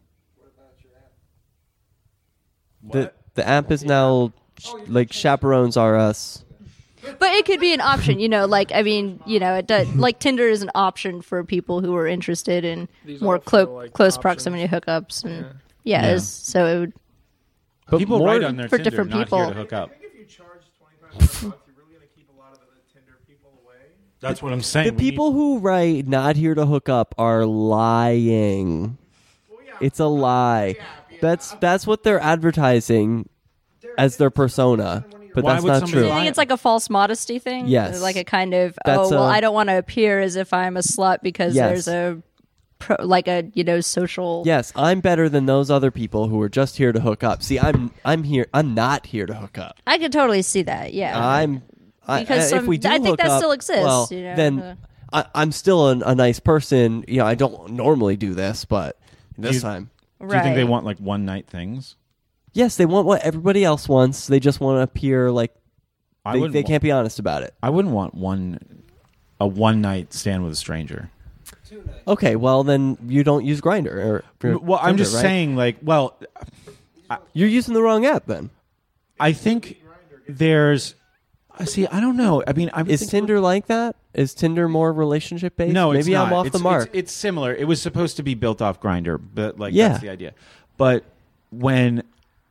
The the app is now sh- like chaperones are us. But it could be an option, you know, like, I mean, you know, it does, like Tinder is an option for people who are interested in These more all clo- feel like close options. proximity hookups. And yeah, Yeah. it's- so it would, But People more write on their for Tinder, different not people. here to hook up. I think if you charge twenty-five hundred bucks, you're really going to keep a lot of the Tinder people away. That's what I'm saying. the We need- people who write "not here to hook up" are lying. It's a lie. That's that's what they're advertising as their persona, but Why that's would not somebody do you true. lie? think it's like a false modesty thing? Yes. Like a kind of, That's oh, well, a- I don't want to appear as if I'm a slut because Yes. there's a, pro, like a, you know, social. Yes, I'm better than those other people who are just here to hook up. See, I'm I'm here. I'm not here to hook up. I could totally see that. Yeah. I'm I, Because I- some- if we do I think hook that up, still exists, Well, you know, then uh, I, I'm still an, a nice person. You know, I don't normally do this, but this you- time, Do you think they Right. want like one night things? yes, they want what everybody else wants. They just want to appear like I they, wouldn't they want- can't be honest about it. I wouldn't want one a one night stand with a stranger. Okay, well then you don't use Grinder. Or, or Well, I'm Tinder, just right? saying, like, well, you're using the wrong app. Then I think there's. I see. I don't know. I mean, I would is think- Tinder like that? Is Tinder more relationship based? No, it's maybe I'm not. off It's- the mark. It's, it's similar. It was supposed to be built off Grinder, but like Yeah. that's the idea. But when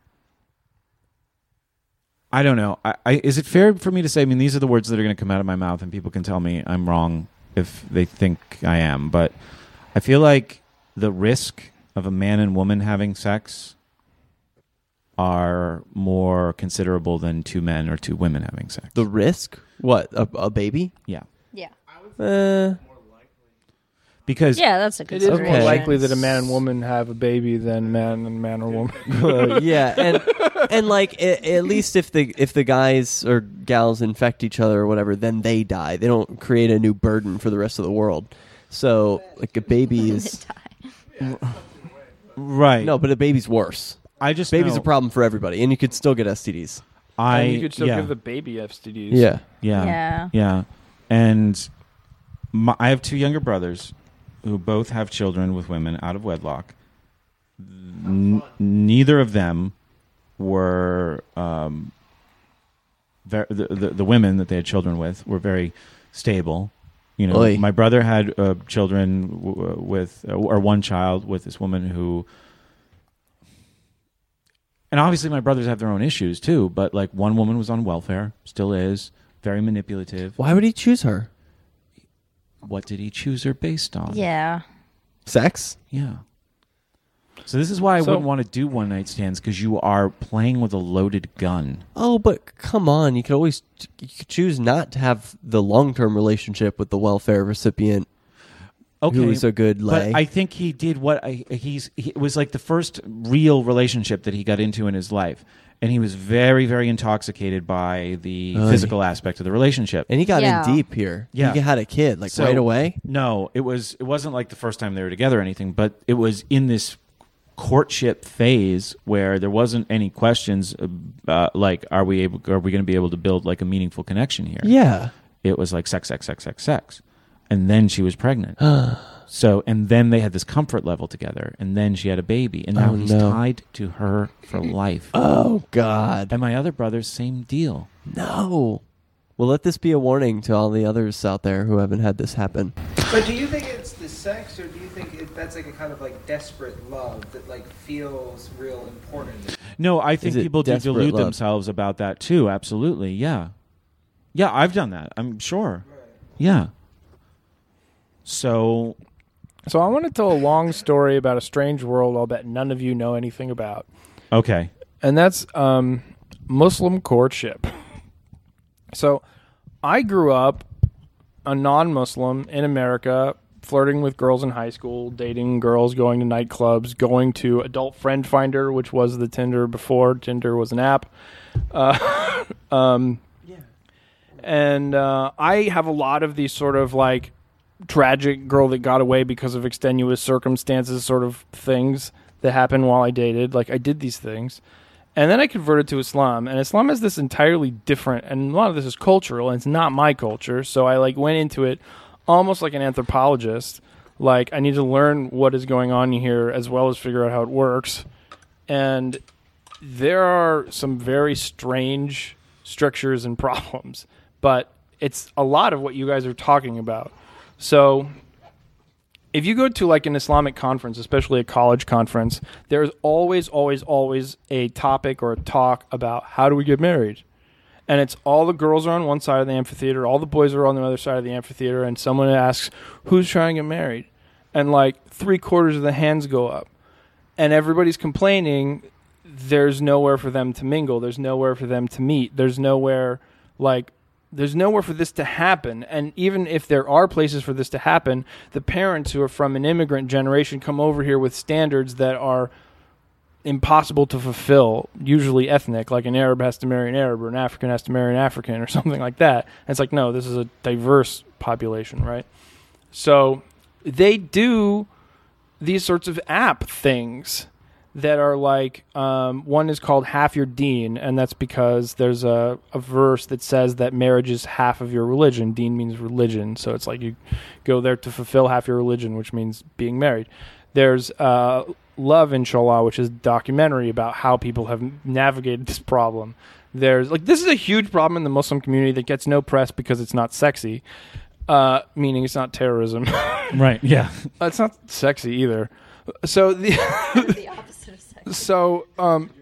I don't know, I, I, is it fair for me to say? I mean, these are the words that are going to come out of my mouth, and people can tell me I'm wrong if they think I am. But I feel like the risk of a man and woman having sex are more considerable than two men or two women having sex. the risk? What a, a baby? yeah, Yeah. Uh, because Yeah, that's a It good is more Okay. likely that a man and woman have a baby than man and man or woman. Uh, yeah, and and like a- at least if the if the guys or gals infect each other or whatever, then they die. They don't create a new burden for the rest of the world. So like a baby is right. no, but a baby's worse. I just Baby's know, a problem for everybody, and you could still get S T Ds. I and you could still yeah. give the baby S T Ds. Yeah, Yeah. Yeah. Yeah. And my, I have two younger brothers who both have children with women out of wedlock. N- neither of them were um, ver- the, the the women that they had children with were very stable. You know, Oy. my brother had uh, children w- with uh, or one child with this woman who. And obviously, my brothers have their own issues too. But like, one woman was on welfare, still is, very manipulative. why would he choose her? What did he choose her based on? Yeah. Sex? Yeah. So this is why I So- wouldn't want to do one night stands, because you are playing with a loaded gun. Oh, but come on, you could always you could choose not to have the long term relationship with the welfare recipient. Who was a good lay. But I think he did what I, he's. He, it was like the first real relationship that he got into in his life, and he was very, very intoxicated by the Oy. physical aspect of the relationship. And he got Yeah. in deep here. Yeah. He had a kid like So- right away. No, it was. It wasn't like the first time they were together or anything, but it was in this courtship phase where there wasn't any questions uh, like, are we able, are we going to be able to build like a meaningful connection here? Yeah. It was like sex, sex, sex, sex, sex. And then she was pregnant. So, and then they had this comfort level together, and then she had a baby, and now Oh, he's no. tied to her for life. Oh, God. And my other brother's same deal. No. Well, let this be a warning to all the others out there who haven't had this happen. But do you think it's the sex, or do you think it, that's like a kind of like desperate love that like feels real important? No, I think Is it people do desperate delude love? themselves about that too. Absolutely, yeah, yeah. I've done that. I'm sure. Yeah. So, So I want to tell a long story about a strange world I'll bet none of you know anything about. okay. And that's um, Muslim courtship. So I grew up a non-Muslim in America, flirting with girls in high school, dating girls, going to nightclubs, going to Adult Friend Finder, which was the Tinder before Tinder was an app. Uh, um, and uh, I have a lot of these sort of like tragic girl that got away because of extenuous circumstances sort of things that happened while I dated. Like I did these things. And then I converted to Islam, and Islam is this entirely different, and a lot of this is cultural, and it's not my culture. So I like went into it almost like an anthropologist. Like I need to learn what is going on here as well as figure out how it works. And there are some very strange strictures and problems, but it's a lot of what you guys are talking about. So if you go to like an Islamic conference, especially a college conference, there's always, always, always a topic or a talk about how do we get married. And it's all the girls are on one side of the amphitheater, all the boys are on the other side of the amphitheater, and someone asks, who's trying to get married? And like three quarters of the hands go up. And everybody's complaining there's nowhere for them to mingle. There's nowhere for them to meet. There's nowhere like... There's nowhere for this to happen. And even if there are places for this to happen, the parents who are from an immigrant generation come over here with standards that are impossible to fulfill, usually ethnic, like an Arab has to marry an Arab or an African has to marry an African or something like that. And it's like, no, this is a diverse population, right? So they do these sorts of app things that are like, um, one is called Half Your Deen, and that's because there's a, a verse that says that marriage is half of your religion. Deen means religion, so it's like you go there to fulfill half your religion, which means being married. There's uh, Love, Inshallah, which is a documentary about how people have navigated this problem. There's like this is a huge problem in the Muslim community that gets no press because it's not sexy, uh, meaning it's not terrorism. Right. Yeah. It's not sexy either. So the the opposite of sex. So, um,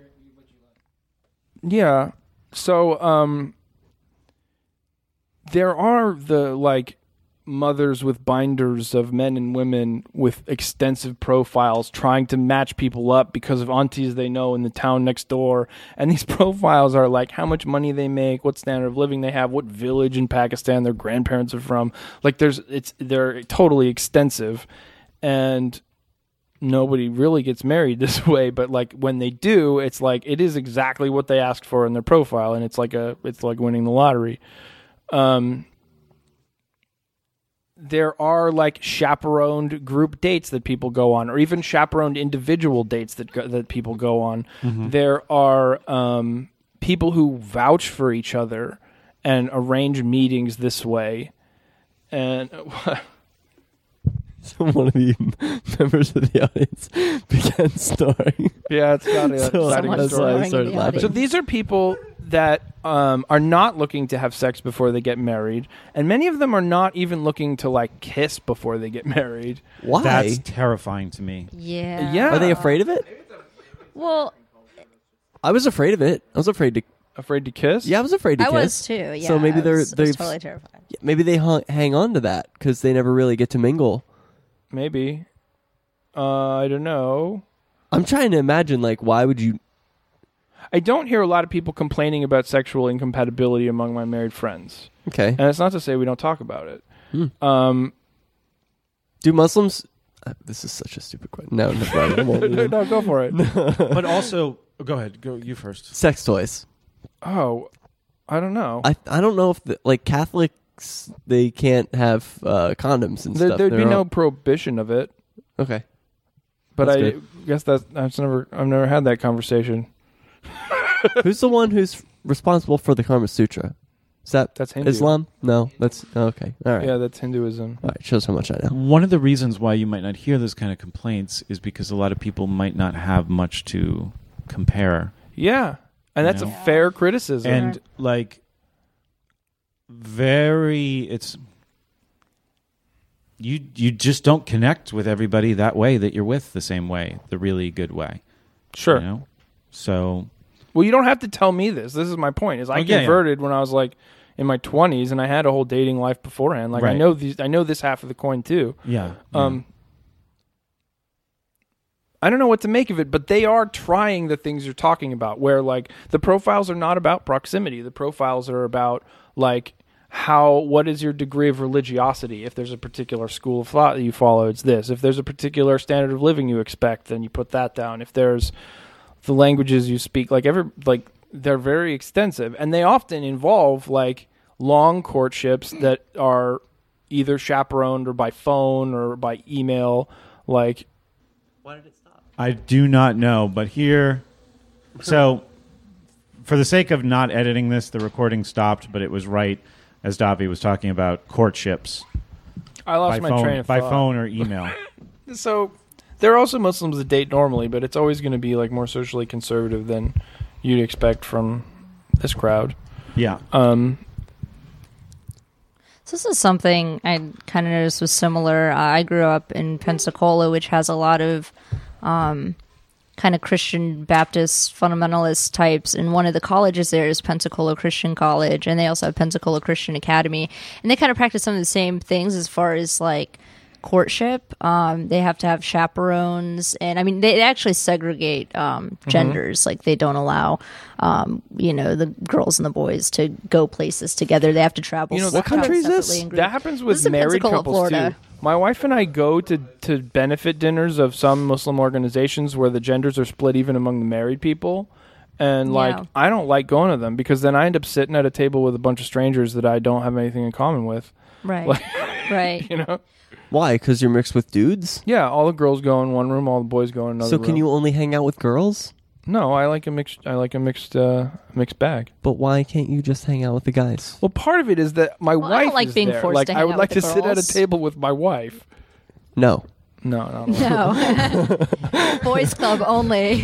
yeah. So, um, there are the, like, mothers with binders of men and women with extensive profiles trying to match people up because of aunties they know in the town next door. And these profiles are, like, how much money they make, what standard of living they have, what village in Pakistan their grandparents are from. Like, there's, it's, they're totally extensive. And nobody really gets married this way, but like when they do, it's like it is exactly what they asked for in their profile, and it's like a it's like winning the lottery. Um, there are like chaperoned group dates that people go on, or even chaperoned individual dates that go, that people go on. Mm-hmm. There are um, people who vouch for each other and arrange meetings this way, and. One of the members of the audience began snoring. Yeah, it's got a So exciting that's story. why I started laughing. So these are people that um, are not looking to have sex before they get married, and many of them are not even looking to like kiss before they get married. Why? That's terrifying to me. Yeah. Yeah. Are they afraid of it? Well, I was afraid of it. I was afraid to. Afraid to kiss? Yeah, I was afraid to I kiss. was too. Yeah. So maybe I they're was, I they was totally terrified. maybe they hung, hang on to that because they never really get to mingle. Maybe. Uh, I don't know. I'm trying to imagine, like, why would you? I don't hear a lot of people complaining about sexual incompatibility among my married friends, Okay. and it's not to say we don't talk about it. Hmm. Um, Do Muslims? Uh, this is such a stupid question. No, no, I won't. no, no, go for it. But also, go ahead. Go you first. Sex toys. Oh, I don't know. I I don't know if the, like Catholics they can't have uh, condoms and there, stuff. there'd be They're no all- prohibition of it. Okay. but That's I good. guess that's I've never I've never had that conversation. Who's the one who's responsible for the Kama Sutra? Is that That's Hindu. Islam? No, that's okay. All right. Yeah, that's Hinduism. All right. Shows how much I know. One of the reasons why you might not hear those kind of complaints is because a lot of people might not have much to compare. Yeah, and that's know? a fair criticism. And like very it's you you just don't connect with everybody that way that you're with the same way, the really good way. sure. You know? So Well, you don't have to tell me this. This is my point. Is I Oh, yeah, yeah. converted when I was like in my twenties, and I had a whole dating life beforehand. Like I Right. know these. I know this half of the coin too. yeah. Um, I don't know what to make of it, but they are trying the things you're talking about. Where like the profiles are not about proximity. The profiles are about like how what is your degree of religiosity. If there's a particular school of thought that you follow, it's this. If there's a particular standard of living you expect, then you put that down. If there's the languages you speak, like every like they're very extensive, and they often involve like long courtships that are either chaperoned or by phone or by email. Like, I do not know, but here so for the sake of not editing this, the recording stopped, but it was right as Davi was talking about courtships I lost by my phone train of by thought. phone or email. So there are also Muslims that date normally, but it's always going to be like more socially conservative than you'd expect from this crowd. Yeah. Um, So this is something I kind of noticed was similar. Uh, I grew up in Pensacola, which has a lot of um, kind of Christian Baptist fundamentalist types. And one of the colleges there is Pensacola Christian College, and they also have Pensacola Christian Academy. And they kind of practice some of the same things as far as like courtship. Um, they have to have chaperones, and I mean they actually segregate um, genders. Like they don't allow, um, you know, the girls and the boys to go places together. They have to travel. You know, s- what country is separately this? in groups. that happens with This is in married Pensacola, couples Florida. too. My wife and I go to, to benefit dinners of some Muslim organizations where the genders are split even among the married people. And like, Yeah. I don't like going to them because then I end up sitting at a table with a bunch of strangers that I don't have anything in common with. Right, Like- right. You know? Why? Because you're mixed with dudes? Yeah, all the girls go in one room, all the boys go in another So room. can you only hang out with girls? No, I like a mixed. I like a mixed, uh, mixed bag. But why can't you just hang out with the guys? Well, part of it is that my Well, I wife don't like is being there. forced Like, to I hang would out like to with the sit at a girls. table with my wife. No. No, no. no. No. Boys Club only.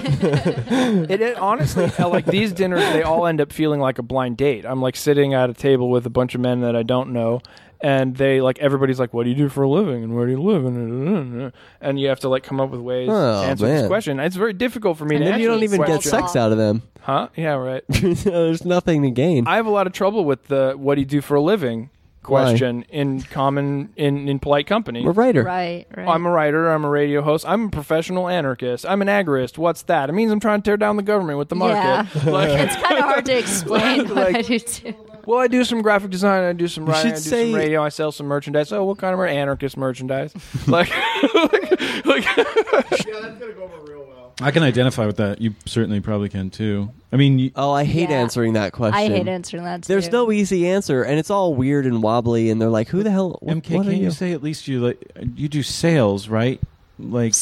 It, it honestly, uh, like these dinners, they all end up feeling like a blind date. I'm like sitting at a table with a bunch of men that I don't know, and they like everybody's like, "What do you do for a living? And where do you live?" And and you have to like come up with ways Oh, to answer this man. question. It's very difficult for me And to And answer. you don't this even get question. sex out of them. huh? Yeah, right. There's nothing to gain. I have a lot of trouble with the "What do you do for a living?" question in common in in polite company. I'm a writer. Right, right. I'm a writer. I'm a radio host. I'm a professional anarchist. I'm an agorist. What's that? It means I'm trying to tear down the government with the market. Yeah. Like, It's kind of hard to explain, but Like- I do too. well, I do some graphic design. I do some writing. I do should say- some radio. I sell some merchandise. Oh, what kind of mer- anarchist merchandise? like, like, like Yeah, that's gonna go over real well. I can identify with that. You certainly probably can too. I mean, you, Oh, I hate Yeah. answering that question. I hate answering that. There's too. no easy answer, and it's all weird and wobbly, and they're like, who the hell? What, M K, what are can't you you? say at least you like you do sales, right? Like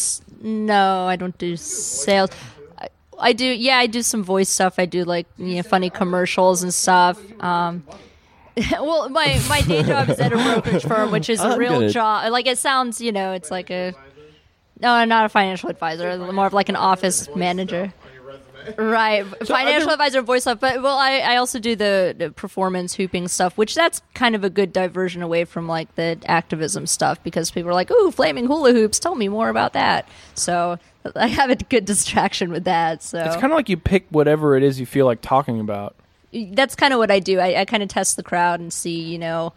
No, I don't do sales. I, I do, yeah, I do some voice stuff. I do like you know funny commercials and stuff. Um, well, my my day job is at a brokerage firm, which is a I'm real gonna- job. Like it sounds, you know, it's like a no, not a financial advisor, more of like an office manager. Right, financial advisor, voice stuff. But well, I, I also do the, the performance hooping stuff, which that's kind of a good diversion away from like the activism stuff because people are like, "Ooh, flaming hula hoops! Tell me more about that." So I have a good distraction with that. So it's kind of like you pick whatever it is you feel like talking about. that's kind of what I do. I, I kind of test the crowd and see, you know,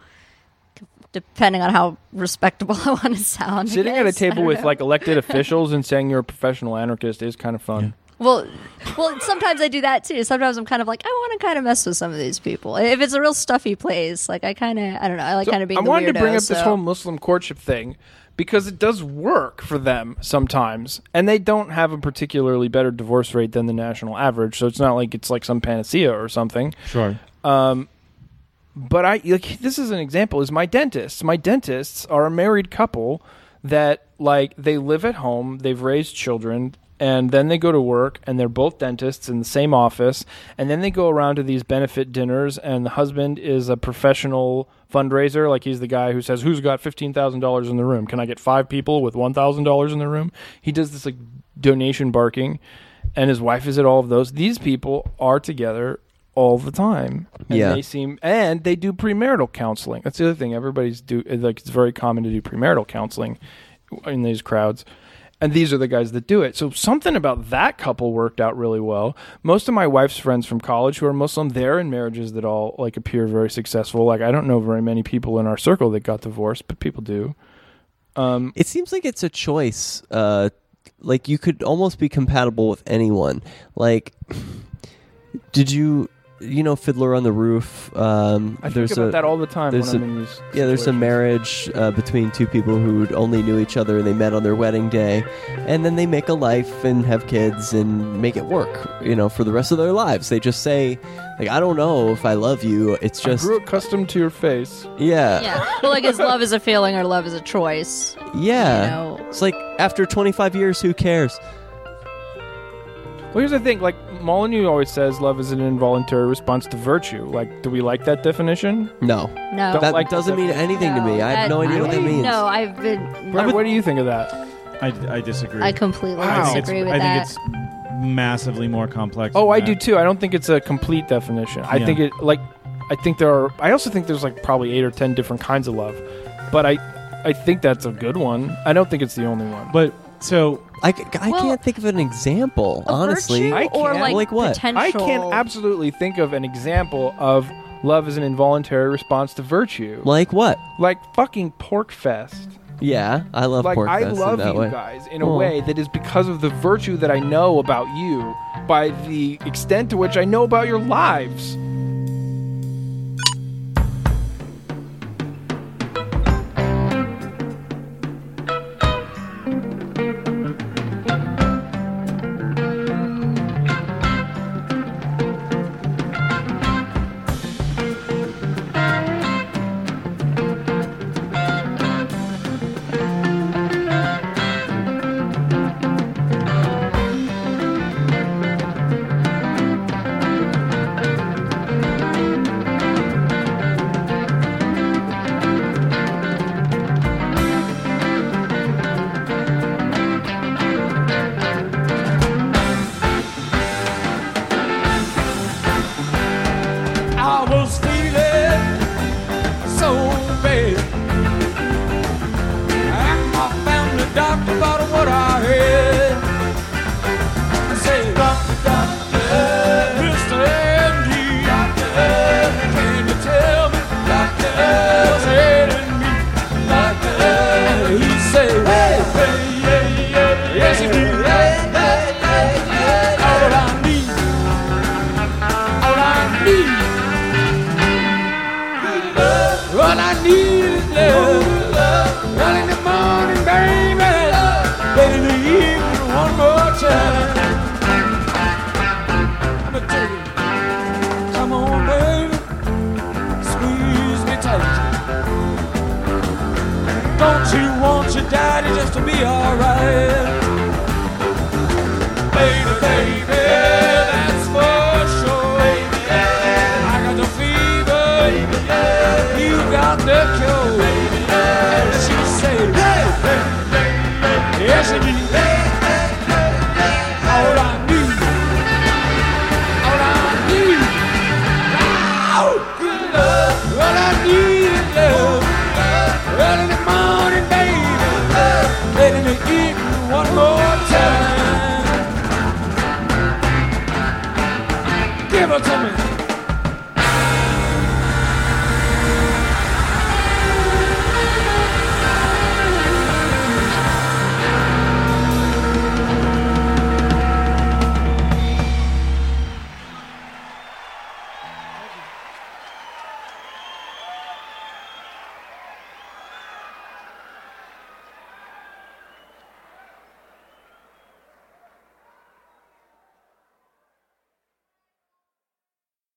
depending on how respectable I want to sound. I Sitting at a guess. I table don't with know. like elected officials and saying you're a professional anarchist is kind of fun. Well, well, sometimes I do that too. Sometimes I'm kind of like, I want to kind of mess with some of these people. If it's a real stuffy place, like I kind of, I don't know, I like So kind of being I the wanted weirdo. to bring up so. this whole Muslim courtship thing because it does work for them sometimes, and they don't have a particularly better divorce rate than the national average. So it's not like it's like some panacea or something. sure. Um, but I like this is an example. Is my dentists? My dentists are a married couple that like they live at home, they've raised children, and then they go to work, and they're both dentists in the same office, and then they go around to these benefit dinners, and the husband is a professional fundraiser. Like, he's the guy who says, who's got fifteen thousand dollars in the room? Can I get five people with one thousand dollars in the room? He does this like donation barking, and his wife is at all of those. These people are together all the time. And Yeah. they seem, and they do premarital counseling. That's the other thing. Everybody's do, like, it's very common to do premarital counseling in these crowds. And these are the guys that do it. So something about that couple worked out really well. Most of my wife's friends from college who are Muslim, they're in marriages that all like appear very successful. Like, I don't know very many people in our circle that got divorced, but people do. Um, It seems like it's a choice. Uh, like you could almost be compatible with anyone. Like, did you, you know, Fiddler on the Roof? Um, I think there's about a, that all the time when there's I'm a- in these Yeah, there's a situations. marriage uh, between two people who only knew each other and they met on their wedding day, and then they make a life and have kids and make it work, you know, for the rest of their lives. They just say, like, I don't know if I love you. It's I just, grew accustomed to your face. yeah, Yeah. Well, like, is love is a feeling or love is a choice? yeah. You know? It's like after twenty-five years, who cares? Well, here's the thing. Like, Molyneux always says love is an involuntary response to virtue. Like, do we like that definition? No, No. Don't that like doesn't mean anything to me. I have no idea what that Really? means. No, I've been. Brett, what do you think of that? I, I disagree. I completely Wow. I think disagree it's, with I that. think it's massively more complex. Oh, than I that. do too. I don't think it's a complete definition. I Yeah. think it, like, I think there are, I also think there's like probably eight or ten different kinds of love. But I, I think that's a good one. I don't think it's the only one. But so I, I Well, can't think of an example, A honestly. virtue I or can't. like, Like what? potential. I can absolutely think of an example of love as an involuntary response to virtue. Like what? Like fucking Pork Fest. Yeah, I love Like, Pork I Fest in love that you way. guys in a Oh. way that is because of the virtue that I know about you by the extent to which I know about your lives. I was feeling so bad. And my family doctor thought of what I had. I said, Doctor, Doctor, Mister Andy, Doctor, can you tell me, Doctor, what's ailing me, Doctor? He said, Hey, hey, hey, hey, yes, he did. Hey, hey, hey, hey, all I need, all I need. All I need is love. Early in the morning, baby. Late in the evening, one more time. I'ma tell you, come on, baby. Squeeze me tight. Don't you want your daddy just to be alright? Baby, baby, that's for sure. I got the fever. You got the cure. And she said, hey, hey, hey, yes, she did. All I need, all I need, oh, good love. All I need is love. Early in the morning, baby. Late in the evening, one more time. Give it to me.